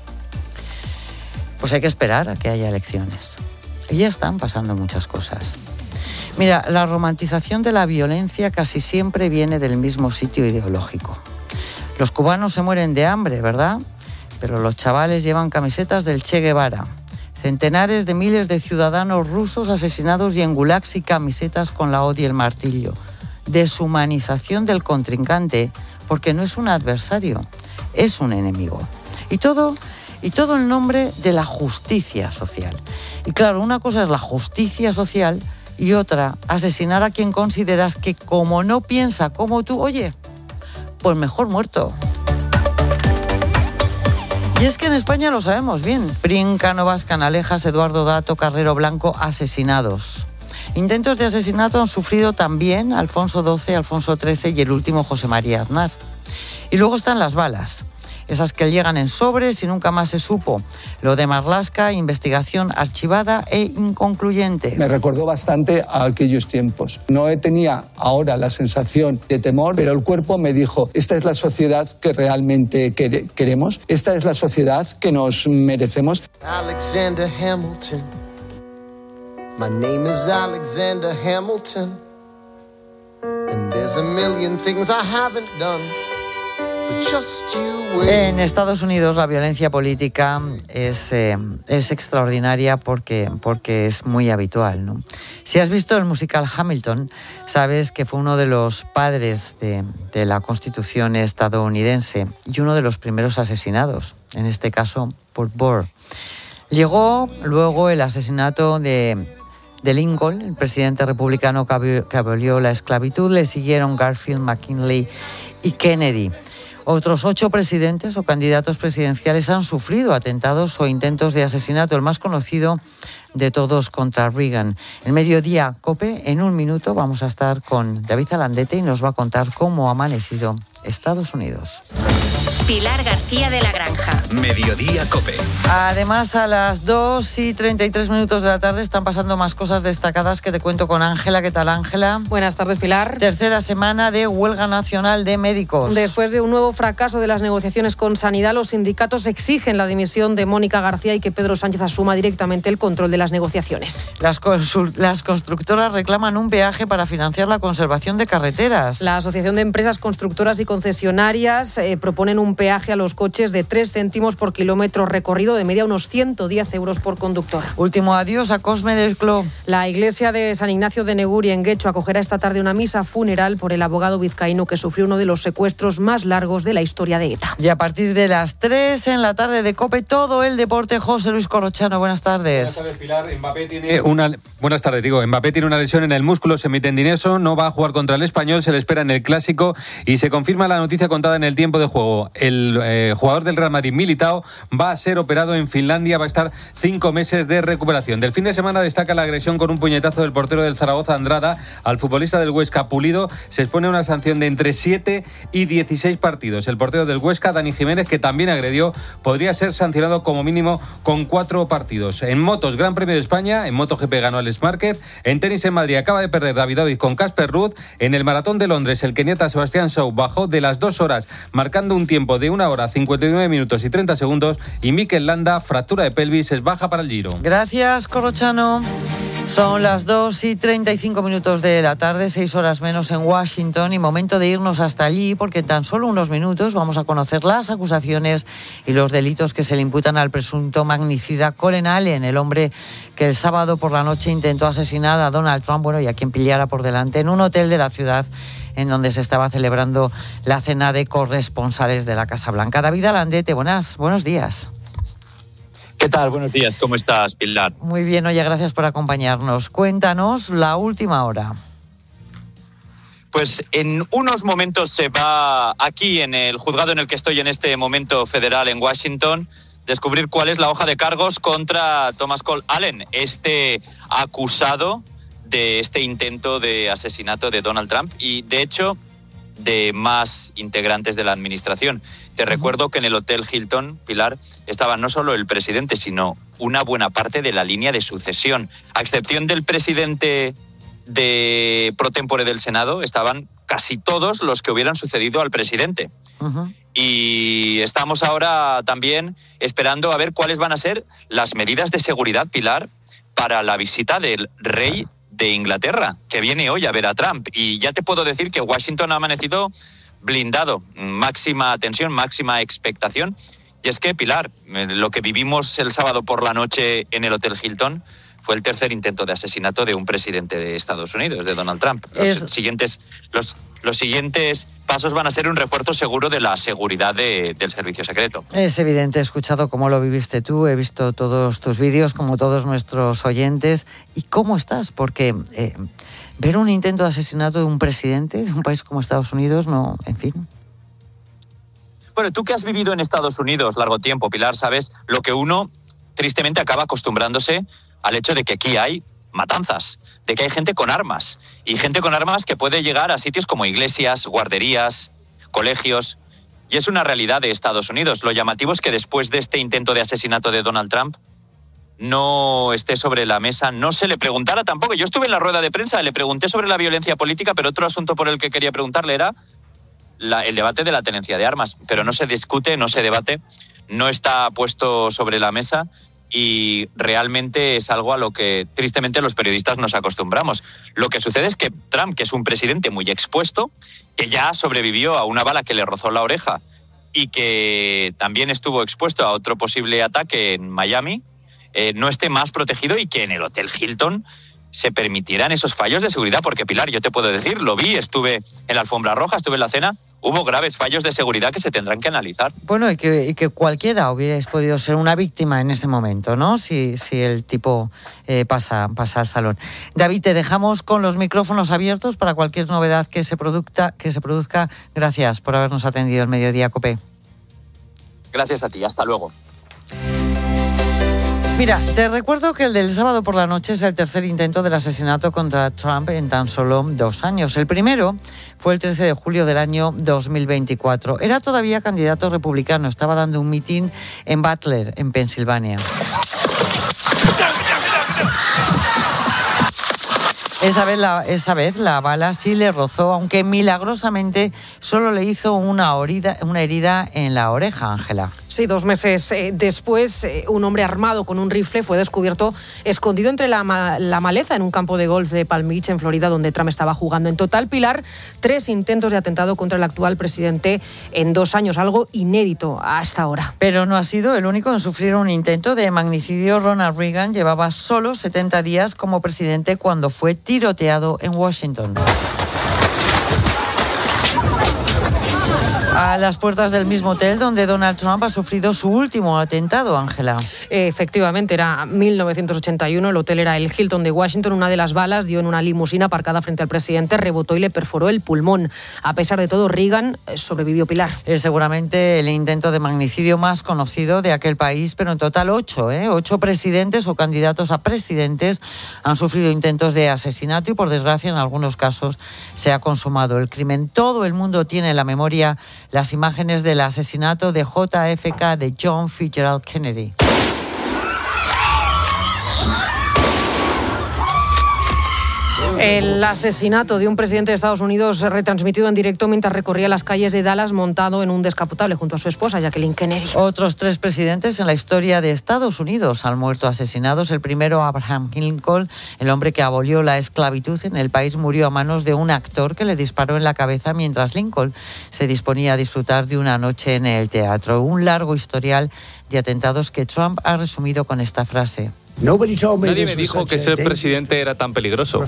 Pues hay que esperar a que haya elecciones. Y ya están pasando muchas cosas. Mira, la romantización de la violencia casi siempre viene del mismo sitio ideológico. Los cubanos se mueren de hambre, ¿verdad? Pero los chavales llevan camisetas del Che Guevara. Centenares de miles de ciudadanos rusos asesinados y en gulags y camisetas con la hoz y el martillo. Deshumanización del contrincante, porque no es un adversario, es un enemigo. Y todo en nombre de la justicia social. Y claro, una cosa es la justicia social y otra, asesinar a quien consideras que como no piensa como tú, oye, pues mejor muerto. Y es que en España lo sabemos bien. Prin, Cánovas, Canalejas, Eduardo Dato, Carrero Blanco, asesinados. Intentos de asesinato han sufrido también Alfonso XII, Alfonso XIII y el último José María Aznar. Y luego están las balas, esas que llegan en sobres y nunca más se supo. Lo de Marlaska, investigación archivada e inconcluyente. Me recordó bastante a aquellos tiempos. No tenía ahora la sensación de temor, pero el cuerpo me dijo, esta es la sociedad que realmente queremos, esta es la sociedad que nos merecemos. Alexander Hamilton. My name is Alexander Hamilton, and there's a million things I haven't done, but just you wait. En Estados Unidos la violencia política es extraordinaria porque es muy habitual, ¿no? Si has visto el musical Hamilton, sabes que fue uno de los padres de la Constitución estadounidense y uno de los primeros asesinados, en este caso por Burr. Llegó luego el asesinato de Lincoln, el presidente republicano que abolió la esclavitud. Le siguieron Garfield, McKinley y Kennedy. Otros 8 presidentes o candidatos presidenciales han sufrido atentados o intentos de asesinato. El más conocido de todos contra Reagan. En Mediodía COPE, en un minuto, vamos a estar con David Alandete y nos va a contar cómo ha amanecido Estados Unidos. Pilar García de la Granja. Mediodía Cope. Además, a las 2:33 de la tarde están pasando más cosas destacadas que te cuento con Ángela. ¿Qué tal, Ángela? Buenas tardes, Pilar. Tercera semana de huelga nacional de médicos. Después de un nuevo fracaso de las negociaciones con Sanidad, los sindicatos exigen la dimisión de Mónica García y que Pedro Sánchez asuma directamente el control de las negociaciones. Las constructoras reclaman un peaje para financiar la conservación de carreteras. La Asociación de Empresas Constructoras y Concesionarias proponen un peaje a los coches de 3 céntimos por kilómetro recorrido, de media unos 110 euros por conductor. Último adiós a Cosme del Cló. La iglesia de San Ignacio de Neguri en Guecho acogerá esta tarde una misa funeral por el abogado vizcaíno que sufrió uno de los secuestros más largos de la historia de ETA. Y a partir de las 3 en la tarde de COPE, todo el deporte. José Luis Corrochano, buenas tardes. Buenas tardes, Pilar. Mbappé tiene una lesión en el músculo semitendinoso, no va a jugar contra el Español, se le espera en el Clásico y se confirma la noticia contada en el tiempo de juego. El jugador del Real Madrid, Militao, va a ser operado en Finlandia, va a estar 5 meses de recuperación. Del fin de semana destaca la agresión con un puñetazo del portero del Zaragoza, Andrada, al futbolista del Huesca, Pulido. Se expone una sanción de entre 7 y 16 partidos. El portero del Huesca, Dani Jiménez, que también agredió, podría ser sancionado como mínimo con 4 partidos. En motos, Gran Premio de España, en MotoGP ganó Alex Márquez. En tenis en Madrid acaba de perder David con Casper Ruud. En el Maratón de Londres, el keniata Sebastián Shaw bajó de las 2 horas, marcando un tiempo de 1 hora, 59 minutos y 30 segundos. Y Mikel Landa, fractura de pelvis, es baja para el Giro. Gracias, Corrochano. Son las 2:35 de la tarde, 6 horas menos en Washington, y momento de irnos hasta allí, porque en tan solo unos minutos vamos a conocer las acusaciones y los delitos que se le imputan al presunto magnicida Colin Allen, el hombre que el sábado por la noche intentó asesinar a Donald Trump, y a quien pillara por delante en un hotel de la ciudad en donde se estaba celebrando la cena de corresponsales de la Casa Blanca. David Alandete, buenos días. ¿Qué tal? Buenos días. ¿Cómo estás, Pilar? Muy bien, oye, gracias por acompañarnos. Cuéntanos la última hora. Pues en unos momentos se va aquí, en el juzgado en el que estoy en este momento federal en Washington, descubrir cuál es la hoja de cargos contra Thomas Cole Allen, este acusado de este intento de asesinato de Donald Trump y, de hecho, de más integrantes de la administración. Te recuerdo que en el Hotel Hilton, Pilar, estaba no solo el presidente, sino una buena parte de la línea de sucesión. A excepción del presidente de pro tempore del Senado, estaban casi todos los que hubieran sucedido al presidente. Y estamos ahora también esperando a ver cuáles van a ser las medidas de seguridad, Pilar, para la visita del rey de Inglaterra, que viene hoy a ver a Trump. Y ya te puedo decir que Washington ha amanecido blindado, máxima tensión, máxima expectación. Y es que, Pilar, lo que vivimos el sábado por la noche en el Hotel Hilton fue el tercer intento de asesinato de un presidente de Estados Unidos, de Donald Trump. Los siguientes pasos van a ser un refuerzo seguro de la seguridad del servicio secreto. Es evidente, he escuchado cómo lo viviste tú, he visto todos tus vídeos, como todos nuestros oyentes. ¿Y cómo estás? Porque ver un intento de asesinato de un presidente de un país como Estados Unidos, no, en fin. Bueno, tú que has vivido en Estados Unidos largo tiempo, Pilar, sabes lo que uno tristemente acaba acostumbrándose al hecho de que aquí hay matanzas, de que hay gente con armas, y gente con armas que puede llegar a sitios como iglesias, guarderías, colegios, y es una realidad de Estados Unidos. Lo llamativo es que después de este intento de asesinato de Donald Trump no esté sobre la mesa, no se le preguntara tampoco. Yo estuve en la rueda de prensa, le pregunté sobre la violencia política, pero otro asunto por el que quería preguntarle era el debate de la tenencia de armas, pero no se discute, no se debate, no está puesto sobre la mesa. Y realmente es algo a lo que tristemente los periodistas nos acostumbramos. Lo que sucede es que Trump, que es un presidente muy expuesto, que ya sobrevivió a una bala que le rozó la oreja y que también estuvo expuesto a otro posible ataque en Miami, no esté más protegido y que en el Hotel Hilton se permitieran esos fallos de seguridad, porque, Pilar, yo te puedo decir, lo vi, estuve en la alfombra roja, estuve en la cena, hubo graves fallos de seguridad que se tendrán que analizar. Bueno, y que cualquiera hubierais podido ser una víctima en ese momento, ¿no? Si el tipo pasa al salón. David, te dejamos con los micrófonos abiertos para cualquier novedad que se produzca. Gracias por habernos atendido el Mediodía COPE. Gracias a ti, hasta luego. Mira, te recuerdo que el del sábado por la noche es el tercer intento del asesinato contra Trump en tan solo 2 años. El primero fue el 13 de julio del año 2024. Era todavía candidato republicano, estaba dando un mitin en Butler, en Pensilvania. Esa vez la bala sí le rozó, aunque milagrosamente solo le hizo una herida en la oreja, Ángela. Sí, 2 meses después, un hombre armado con un rifle fue descubierto escondido entre la maleza en un campo de golf de Palm Beach, en Florida, donde Trump estaba jugando. En total, Pilar, 3 intentos de atentado contra el actual presidente en 2 años, algo inédito hasta ahora. Pero no ha sido el único en sufrir un intento de magnicidio. Ronald Reagan llevaba solo 70 días como presidente cuando fue tiroteado en Washington. A las puertas del mismo hotel donde Donald Trump ha sufrido su último atentado, Ángela. Efectivamente, era 1981, el hotel era el Hilton de Washington. Una de las balas dio en una limusina aparcada frente al presidente, rebotó y le perforó el pulmón. A pesar de todo, Reagan sobrevivió, Pilar. Es seguramente el intento de magnicidio más conocido de aquel país, pero en total 8 presidentes o candidatos a presidentes han sufrido intentos de asesinato y, por desgracia, en algunos casos se ha consumado el crimen. Todo el mundo tiene en la memoria las imágenes del asesinato de JFK, de John Fitzgerald Kennedy. El asesinato de un presidente de Estados Unidos retransmitido en directo mientras recorría las calles de Dallas montado en un descapotable junto a su esposa, Jacqueline Kennedy. Otros 3 presidentes en la historia de Estados Unidos han muerto asesinados. El primero, Abraham Lincoln, el hombre que abolió la esclavitud en el país, murió a manos de un actor que le disparó en la cabeza mientras Lincoln se disponía a disfrutar de una noche en el teatro. Un largo historial de atentados que Trump ha resumido con esta frase. Nadie me dijo que ser presidente era tan peligroso.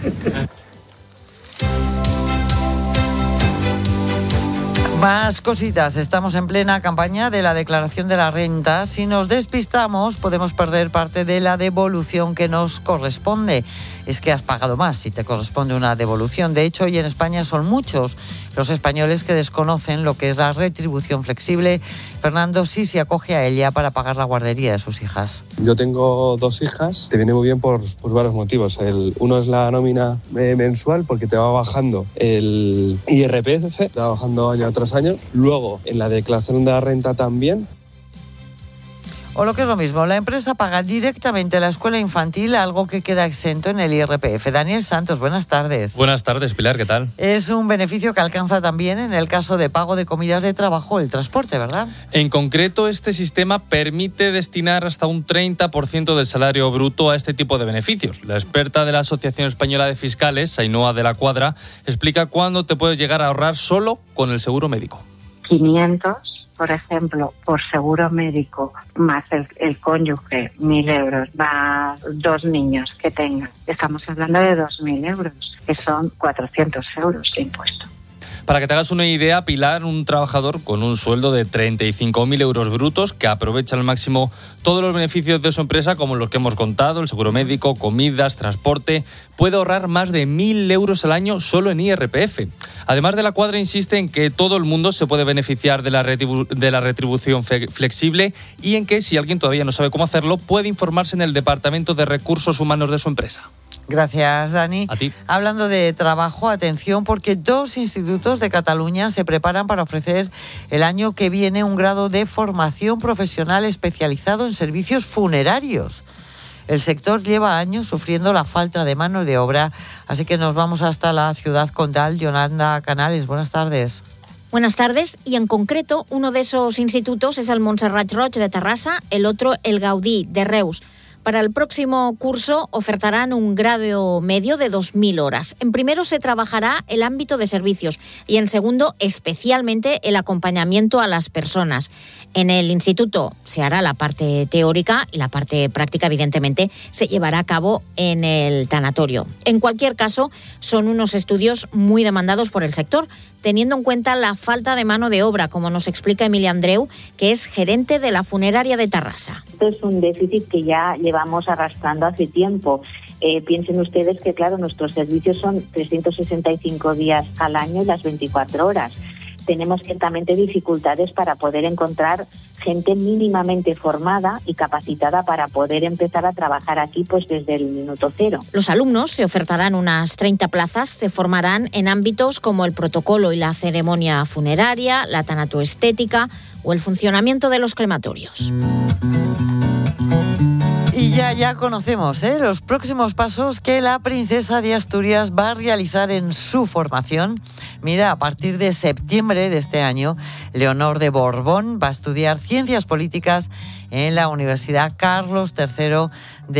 Más cositas. Estamos en plena campaña de la declaración de la renta. Si nos despistamos, podemos perder parte de la devolución que nos corresponde. Es que has pagado más si te corresponde una devolución. De hecho, hoy en España son muchos los españoles que desconocen lo que es la retribución flexible. Fernando sí se acoge a ella para pagar la guardería de sus hijas. Yo tengo 2 hijas. Te viene muy bien por varios motivos. Uno es la nómina mensual, porque te va bajando el IRPF, te va bajando año tras año. Luego, en la declaración de la renta también. O lo que es lo mismo, la empresa paga directamente a la escuela infantil, algo que queda exento en el IRPF. Daniel Santos, buenas tardes. Buenas tardes, Pilar, ¿qué tal? Es un beneficio que alcanza también en el caso de pago de comidas de trabajo, el transporte, ¿verdad? En concreto, este sistema permite destinar hasta un 30% del salario bruto a este tipo de beneficios. La experta de la Asociación Española de Fiscales, Ainhoa de la Cuadra, explica cuándo te puedes llegar a ahorrar solo con el seguro médico. 500, por ejemplo, por seguro médico, más el cónyuge, 1.000 euros, más 2 niños que tengan. Estamos hablando de 2.000 euros, que son 400 euros de impuesto. Para que te hagas una idea, Pilar, un trabajador con un sueldo de 35.000 euros brutos que aprovecha al máximo todos los beneficios de su empresa, como los que hemos contado, el seguro médico, comidas, transporte, puede ahorrar más de 1.000 euros al año solo en IRPF. Además, de la Cuadra insiste en que todo el mundo se puede beneficiar de la retribución flexible y en que, si alguien todavía no sabe cómo hacerlo, puede informarse en el Departamento de Recursos Humanos de su empresa. Gracias, Dani. A ti. Hablando de trabajo, atención, porque 2 institutos de Cataluña se preparan para ofrecer el año que viene un grado de formación profesional especializado en servicios funerarios. El sector lleva años sufriendo la falta de mano de obra, así que nos vamos hasta la ciudad condal. Yolanda Canales, buenas tardes. Buenas tardes, y en concreto uno de esos institutos es el Montserrat Roig de Terrassa, el otro el Gaudí de Reus. Para el próximo curso ofertarán un grado medio de 2.000 horas. En primero se trabajará el ámbito de servicios y en segundo especialmente el acompañamiento a las personas. En el instituto se hará la parte teórica y la parte práctica, evidentemente, se llevará a cabo en el tanatorio. En cualquier caso, son unos estudios muy demandados por el sector, teniendo en cuenta la falta de mano de obra, como nos explica Emilia Andreu, que es gerente de la funeraria de Terrassa. Esto es un déficit que ya llevamos arrastrando hace tiempo. Piensen ustedes que, claro, nuestros servicios son 365 días al año y las 24 horas. tenemos ciertamente dificultades para poder encontrar gente mínimamente formada y capacitada para poder empezar a trabajar aquí pues desde el minuto cero. Los alumnos se ofertarán unas 30 plazas, se formarán en ámbitos como el protocolo y la ceremonia funeraria, la tanatoestética o el funcionamiento de los crematorios. Y ya conocemos los próximos pasos que la princesa de Asturias va a realizar en su formación. Mira, a partir de septiembre de este año, Leonor de Borbón va a estudiar Ciencias Políticas en la Universidad Carlos III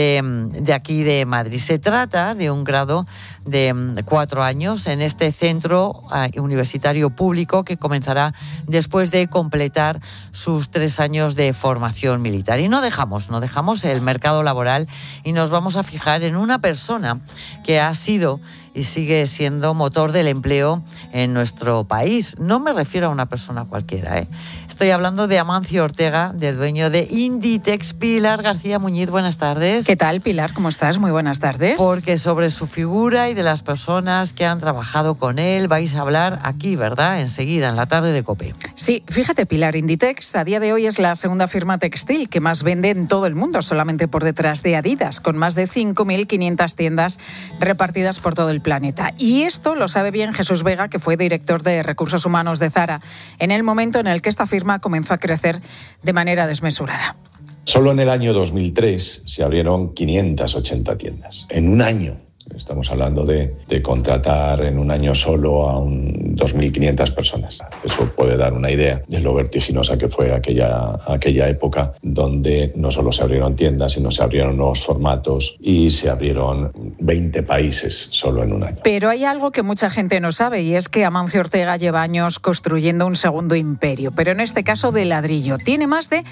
de aquí de Madrid. Se trata de un grado de 4 años en este centro universitario público que comenzará después de completar sus 3 años de formación militar. Y no dejamos el mercado laboral y nos vamos a fijar en una persona que ha sido y sigue siendo motor del empleo en nuestro país. No me refiero a una persona cualquiera, Estoy hablando de Amancio Ortega, de dueño de Inditex. Pilar García Muñiz, buenas tardes. ¿Qué tal, Pilar? ¿Cómo estás? Muy buenas tardes. Porque sobre su figura y de las personas que han trabajado con él vais a hablar aquí, ¿verdad? Enseguida, en la tarde de COPE. Sí, fíjate, Pilar, Inditex a día de hoy es la segunda firma textil que más vende en todo el mundo, solamente por detrás de Adidas, con más de 5.500 tiendas repartidas por todo el planeta. Y esto lo sabe bien Jesús Vega, que fue director de Recursos Humanos de Zara, en el momento en el que esta firma comenzó a crecer de manera desmesurada. Solo en el año 2003 se abrieron 580 tiendas. En un año. Estamos hablando de contratar en un año solo a 2.500 personas. Eso puede dar una idea de lo vertiginosa que fue aquella época, donde no solo se abrieron tiendas, sino se abrieron nuevos formatos y se abrieron 20 países solo en un año. Pero hay algo que mucha gente no sabe, y es que Amancio Ortega lleva años construyendo un segundo imperio, pero en este caso de ladrillo. Tiene más de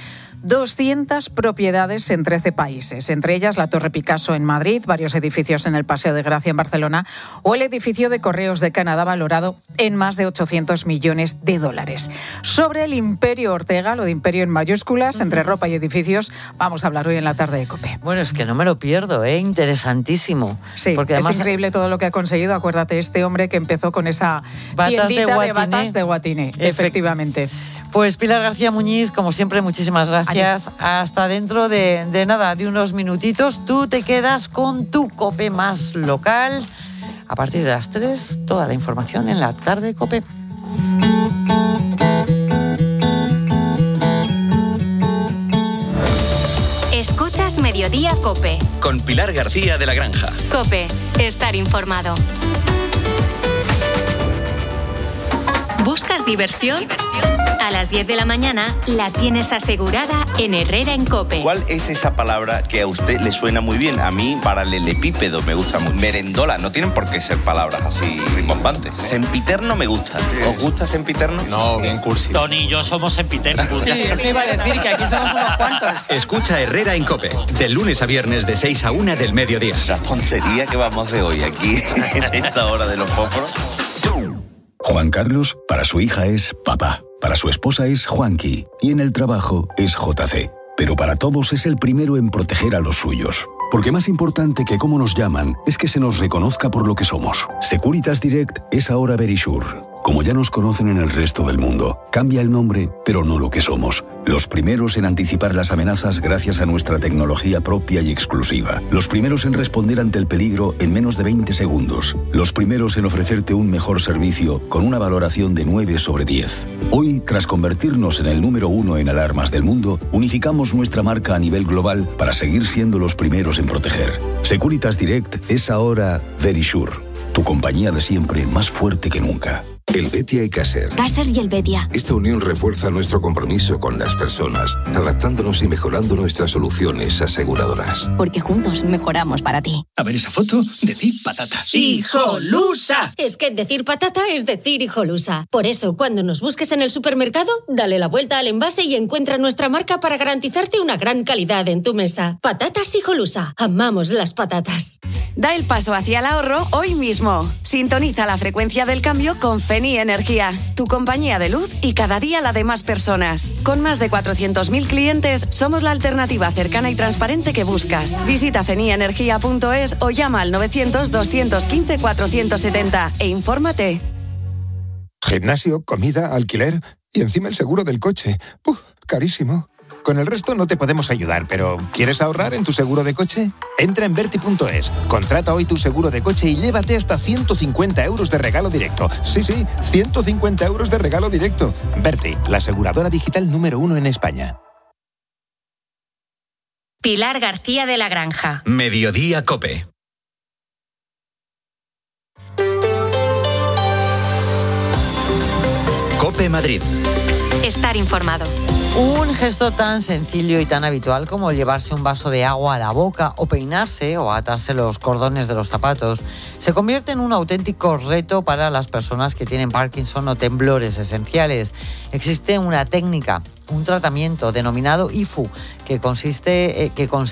200 propiedades en 13 países, entre ellas la Torre Picasso en Madrid, varios edificios en el Paseo de Gracia en Barcelona o el edificio de Correos de Canadá valorado en más de 800 millones de dólares. Sobre el imperio Ortega, lo de imperio en mayúsculas, entre ropa y edificios, vamos a hablar hoy en la tarde de COPE. Bueno, es que no me lo pierdo, interesantísimo. Sí, porque además es increíble todo lo que ha conseguido. Acuérdate, este hombre que empezó con esa tiendita de batas de Guatiné, efectivamente. Pues Pilar García Muñiz, como siempre, muchísimas gracias. Hasta dentro de unos minutitos. Tú te quedas con tu COPE más local. A partir de las 3, toda la información en la tarde COPE. Escuchas Mediodía COPE. Con Pilar García de la Granja. COPE, estar informado. ¿Buscas diversión? A las 10 de la mañana la tienes asegurada en Herrera en COPE. ¿Cuál es esa palabra que a usted le suena muy bien? A mí, paralelepípedo me gusta mucho. Merendola, no tienen por qué ser palabras así rimbombantes. Sempiterno me gusta. ¿Os gusta sempiterno? No, bien cursi. Tony y yo somos sempiterno. Sí, eso iba a decir, que aquí somos unos cuantos. Escucha Herrera en COPE, de lunes a viernes de 6 a 1 del mediodía. La tontería que vamos de hoy aquí, en esta hora de los fósforos. Juan Carlos, para su hija es papá, para su esposa es Juanqui y en el trabajo es JC. Pero para todos es el primero en proteger a los suyos. Porque más importante que cómo nos llaman es que se nos reconozca por lo que somos. Securitas Direct es ahora Verisure. Como ya nos conocen en el resto del mundo, cambia el nombre, pero no lo que somos. Los primeros en anticipar las amenazas gracias a nuestra tecnología propia y exclusiva. Los primeros en responder ante el peligro en menos de 20 segundos. Los primeros en ofrecerte un mejor servicio con una valoración de 9 sobre 10. Hoy, tras convertirnos en el número 1 en alarmas del mundo, unificamos nuestra marca a nivel global para seguir siendo los primeros en proteger. Securitas Direct es ahora Verisure, tu compañía de siempre más fuerte que nunca. Helvetia y Caser. Caser y Helvetia. Esta unión refuerza nuestro compromiso con las personas, adaptándonos y mejorando nuestras soluciones aseguradoras. Porque juntos mejoramos para ti. A ver esa foto, decir patata. ¡Hijolusa! Es que decir patata es decir hijolusa. Por eso, cuando nos busques en el supermercado, dale la vuelta al envase y encuentra nuestra marca para garantizarte una gran calidad en tu mesa. Patatas Hijolusa. Amamos las patatas. Da el paso hacia el ahorro hoy mismo. Sintoniza la frecuencia del cambio con Feni Energía, tu compañía de luz y cada día la de más personas. Con más de 400.000 clientes, somos la alternativa cercana y transparente que buscas. Visita fenienergia.es o llama al 900 215 470 e infórmate. Gimnasio, comida, alquiler y encima el seguro del coche. Carísimo. Con el resto no te podemos ayudar, pero ¿quieres ahorrar en tu seguro de coche? Entra en Verti.es, contrata hoy tu seguro de coche y llévate hasta 150 euros de regalo directo. Sí, 150 euros de regalo directo. Verti, la aseguradora digital número 1 en España. Pilar García de la Granja. Mediodía COPE. COPE Madrid. Estar informado. Un gesto tan sencillo y tan habitual como llevarse un vaso de agua a la boca o peinarse o atarse los cordones de los zapatos se convierte en un auténtico reto para las personas que tienen Parkinson o temblores esenciales. Existe una técnica, un tratamiento denominado IFU, que consiste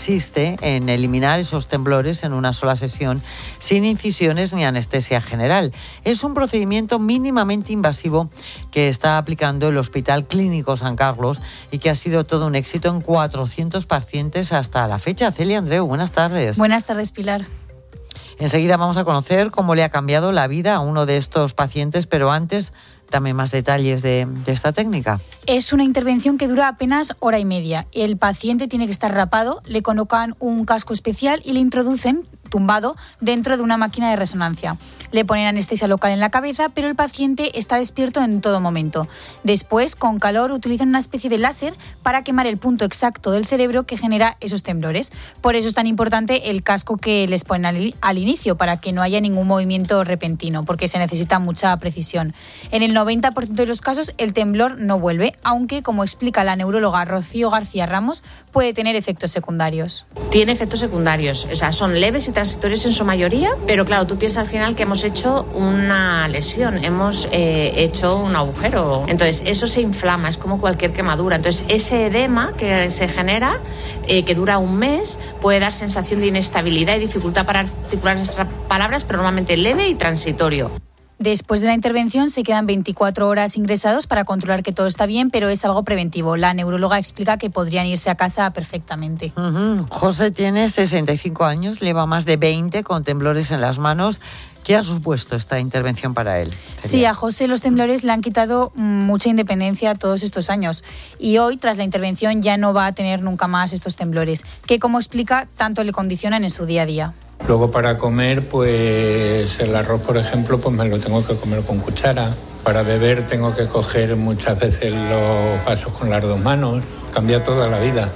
en eliminar esos temblores en una sola sesión sin incisiones ni anestesia general. Es un procedimiento mínimamente invasivo que está aplicando el Hospital Clínico San Carlos y que ha sido todo un éxito en 400 pacientes hasta la fecha. Celia Andreu, buenas tardes. Buenas tardes, Pilar. Enseguida vamos a conocer cómo le ha cambiado la vida a uno de estos pacientes, pero antes, dame más detalles de esta técnica. Es una intervención que dura apenas hora y media. El paciente tiene que estar rapado, le colocan un casco especial y le introducen tumbado dentro de una máquina de resonancia. Le ponen anestesia local en la cabeza, pero el paciente está despierto en todo momento. Después, con calor, utilizan una especie de láser para quemar el punto exacto del cerebro que genera esos temblores. Por eso es tan importante el casco que les ponen al inicio, para que no haya ningún movimiento repentino, porque se necesita mucha precisión. En el 90% de los casos, el temblor no vuelve, aunque, como explica la neuróloga Rocío García Ramos, puede tener efectos secundarios. Tiene efectos secundarios, o sea, son leves y transitorios en su mayoría, pero claro, tú piensas al final que hemos hecho una lesión, hemos hecho un agujero, entonces eso se inflama, es como cualquier quemadura, entonces ese edema que se genera, que dura un mes, puede dar sensación de inestabilidad y dificultad para articular nuestras palabras, pero normalmente leve y transitorio. Después de la intervención se quedan 24 horas ingresados para controlar que todo está bien, pero es algo preventivo. La neuróloga explica que podrían irse a casa perfectamente. José tiene 65 años, lleva más de 20 con temblores en las manos. ¿Qué ha supuesto esta intervención para él? Sí, a José los temblores le han quitado mucha independencia todos estos años. Y hoy, tras la intervención, ya no va a tener nunca más estos temblores, que, como explica, tanto le condicionan en su día a día. Luego para comer, pues el arroz, por ejemplo, pues me lo tengo que comer con cuchara. Para beber tengo que coger muchas veces los vasos con las dos manos. Cambia toda la vida.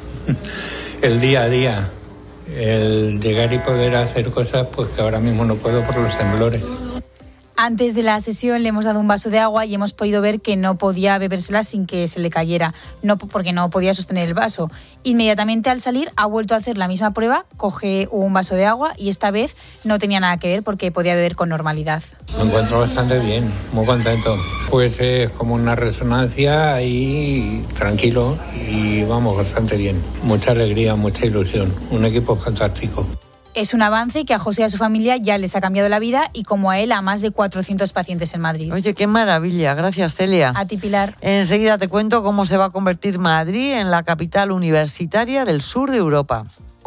El día a día. El llegar y poder hacer cosas pues que ahora mismo no puedo por los temblores. Antes de la sesión le hemos dado un vaso de agua y hemos podido ver que no podía bebérsela sin que se le cayera, porque no podía sostener el vaso. Inmediatamente al salir ha vuelto a hacer la misma prueba, coge un vaso de agua y esta vez no tenía nada que ver porque podía beber con normalidad. Me encuentro bastante bien, muy contento. Pues es como una resonancia y tranquilo y vamos, bastante bien. Mucha alegría, mucha ilusión, un equipo fantástico. Es un avance que a José y a su familia ya les ha cambiado la vida y, como a él, a más de 400 pacientes en Madrid. Oye, qué maravilla. Gracias, Celia. A ti, Pilar. Enseguida te cuento cómo se va a convertir Madrid en la capital universitaria del sur de Europa.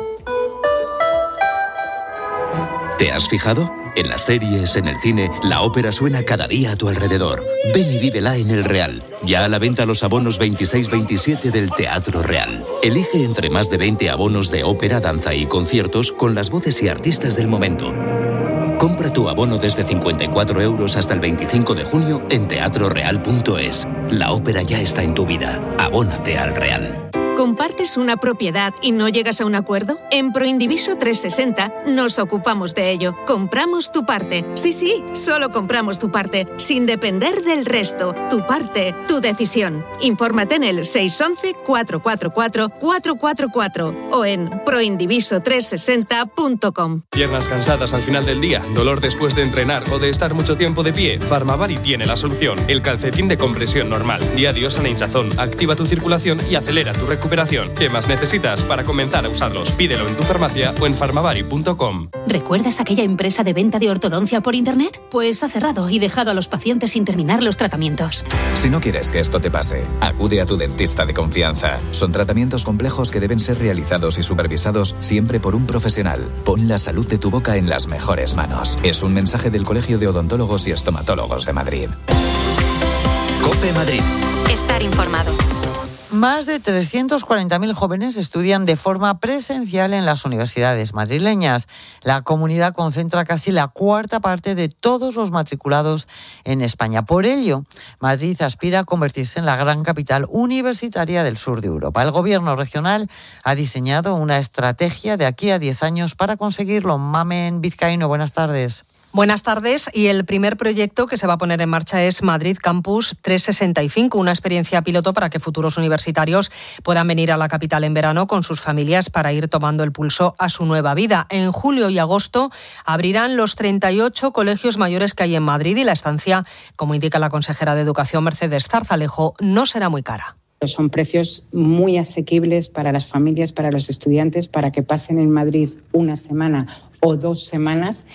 ¿Te has fijado? En las series, en el cine, la ópera suena cada día a tu alrededor. Ven y vívela en El Real. Ya a la venta los abonos 26-27 del Teatro Real. Elige entre más de 20 abonos de ópera, danza y conciertos con las voces y artistas del momento. Compra tu abono desde 54 euros hasta el 25 de junio en teatroreal.es. La ópera ya está en tu vida. Abónate al Real. ¿Compartes una propiedad y no llegas a un acuerdo? En Proindiviso 360 nos ocupamos de ello. Compramos tu parte. Sí, solo compramos tu parte, sin depender del resto. Tu parte, tu decisión. Infórmate en el 611-444-444 o en proindiviso360.com. Piernas cansadas al final del día, dolor después de entrenar o de estar mucho tiempo de pie. Farmavari tiene la solución. El calcetín de compresión normal. Diario sana hinchazón. Activa tu circulación y acelera tu recuperación. ¿Qué más necesitas para comenzar a usarlos? Pídelo en tu farmacia o en farmavari.com. ¿Recuerdas aquella empresa de venta de ortodoncia por internet? Pues ha cerrado y dejado a los pacientes sin terminar los tratamientos. Si no quieres que esto te pase, acude a tu dentista de confianza. Son tratamientos complejos que deben ser realizados y supervisados siempre por un profesional. Pon la salud de tu boca en las mejores manos. Es un mensaje del Colegio de Odontólogos y Estomatólogos de Madrid. COPE Madrid. Estar informado. Más de 340.000 jóvenes estudian de forma presencial en las universidades madrileñas. La comunidad concentra casi la cuarta parte de todos los matriculados en España. Por ello, Madrid aspira a convertirse en la gran capital universitaria del sur de Europa. El gobierno regional ha diseñado una estrategia de aquí a 10 años para conseguirlo. Mamen Vizcaíno, buenas tardes. Buenas tardes, y el primer proyecto que se va a poner en marcha es Madrid Campus 365, una experiencia piloto para que futuros universitarios puedan venir a la capital en verano con sus familias para ir tomando el pulso a su nueva vida. En julio y agosto abrirán los 38 colegios mayores que hay en Madrid y la estancia, como indica la consejera de Educación Mercedes Zarzalejo, no será muy cara. Son precios muy asequibles para las familias, para los estudiantes, para que pasen en Madrid una semana o 2 semanas,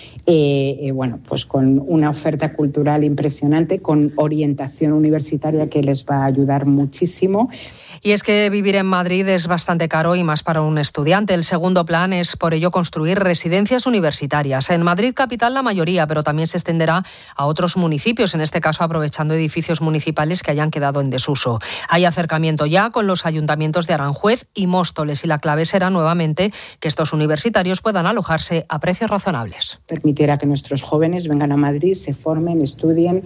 pues con una oferta cultural impresionante, con orientación universitaria que les va a ayudar muchísimo. Y es que vivir en Madrid es bastante caro y más para un estudiante. El segundo plan es, por ello, construir residencias universitarias. En Madrid capital la mayoría, pero también se extenderá a otros municipios, en este caso aprovechando edificios municipales que hayan quedado en desuso. Hay acercamiento ya con los ayuntamientos de Aranjuez y Móstoles, y la clave será nuevamente que estos universitarios puedan alojarse a precios razonables. Permitirá que nuestros jóvenes vengan a Madrid, se formen, estudien,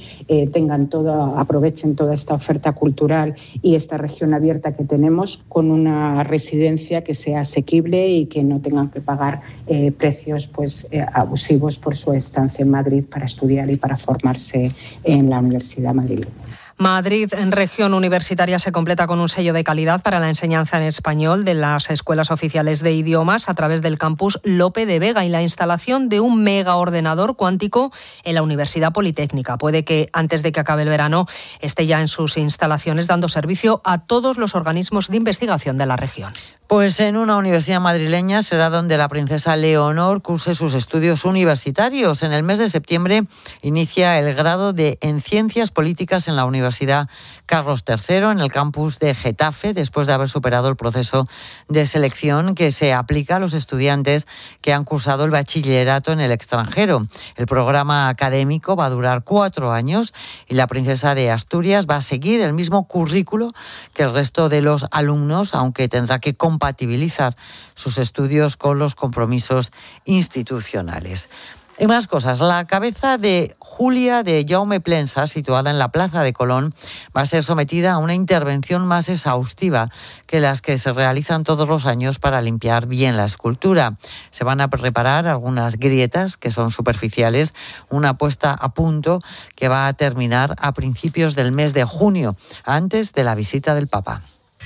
aprovechen toda esta oferta cultural y esta región abierta que tenemos, con una residencia que sea asequible y que no tengan que pagar precios abusivos por su estancia en Madrid para estudiar y para formarse en la Universidad madrileña. Madrid, en región universitaria, se completa con un sello de calidad para la enseñanza en español de las escuelas oficiales de idiomas a través del campus Lope de Vega y la instalación de un megaordenador cuántico en la Universidad Politécnica. Puede que antes de que acabe el verano esté ya en sus instalaciones dando servicio a todos los organismos de investigación de la región. Pues en una universidad madrileña será donde la princesa Leonor curse sus estudios universitarios. En el mes de septiembre inicia el grado en Ciencias Políticas en la Universidad Carlos III, en el campus de Getafe, después de haber superado el proceso de selección que se aplica a los estudiantes que han cursado el bachillerato en el extranjero. El programa académico va a durar 4 años y la princesa de Asturias va a seguir el mismo currículo que el resto de los alumnos, aunque tendrá que compatibilizar sus estudios con los compromisos institucionales. Y más cosas. La cabeza de Julia de Jaume Plensa, situada en la Plaza de Colón, va a ser sometida a una intervención más exhaustiva que las que se realizan todos los años para limpiar bien la escultura. Se van a reparar algunas grietas que son superficiales, una puesta a punto que va a terminar a principios del mes de junio, antes de la visita del Papa.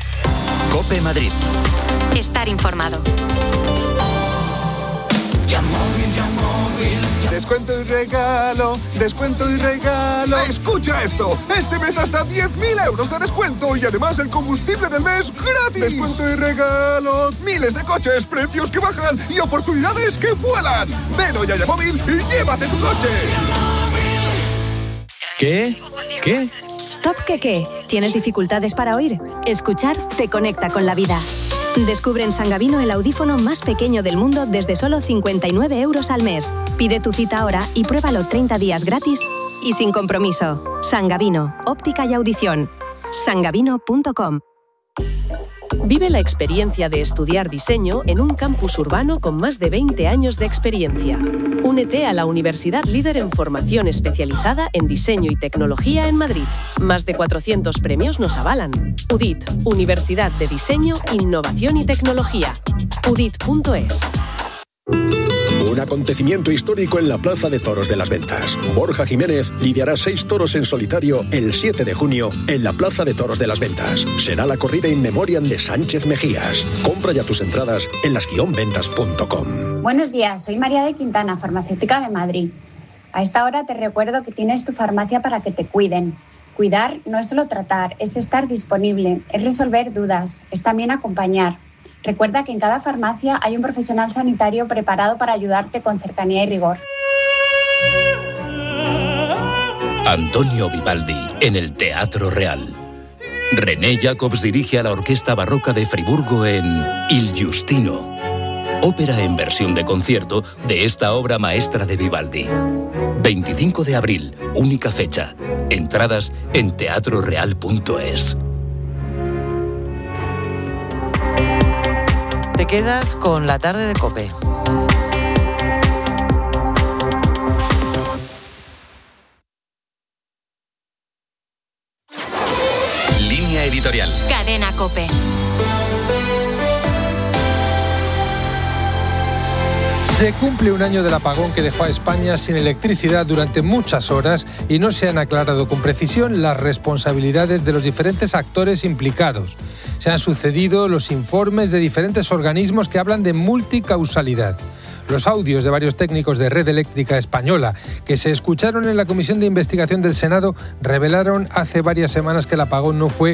COPE Madrid. Estar informado. Descuento y regalo, descuento y regalo. ¡Escucha esto! Este mes hasta 10.000 euros de descuento y además el combustible del mes gratis. Descuento y regalo, miles de coches, precios que bajan y oportunidades que vuelan. Ven hoy a Yamóvil y llévate tu coche. ¿Qué? Stop, ¿qué? ¿Tienes dificultades para oír? Escuchar te conecta con la vida. Descubre en Sangavino el audífono más pequeño del mundo desde solo 59 euros al mes. Pide tu cita ahora y pruébalo 30 días gratis y sin compromiso. Sangavino, óptica y audición. sangavino.com. Vive la experiencia de estudiar diseño en un campus urbano con más de 20 años de experiencia. Únete a la universidad líder en formación especializada en diseño y tecnología en Madrid. Más de 400 premios nos avalan. UDIT, Universidad de Diseño, Innovación y Tecnología. udit.es. Un acontecimiento histórico en la Plaza de Toros de las Ventas. Borja Jiménez lidiará 6 toros en solitario el 7 de junio en la Plaza de Toros de las Ventas. Será la corrida in memoriam de Sánchez Mejías. Compra ya tus entradas en las-ventas.com. Buenos días, soy María de Quintana, farmacéutica de Madrid. A esta hora te recuerdo que tienes tu farmacia para que te cuiden. Cuidar no es solo tratar, es estar disponible, es resolver dudas, es también acompañar. Recuerda que en cada farmacia hay un profesional sanitario preparado para ayudarte con cercanía y rigor. Antonio Vivaldi en el Teatro Real. René Jacobs dirige a la Orquesta Barroca de Friburgo en Il Giustino. ópera en versión de concierto de esta obra maestra de Vivaldi. 25 de abril, única fecha. Entradas en teatroreal.es. Te quedas con la tarde de COPE. Línea editorial. Cadena COPE. Se cumple un año del apagón que dejó a España sin electricidad durante muchas horas y no se han aclarado con precisión las responsabilidades de los diferentes actores implicados. Se han sucedido los informes de diferentes organismos que hablan de multicausalidad. Los audios de varios técnicos de Red Eléctrica Española que se escucharon en la Comisión de Investigación del Senado revelaron hace varias semanas que el apagón no fue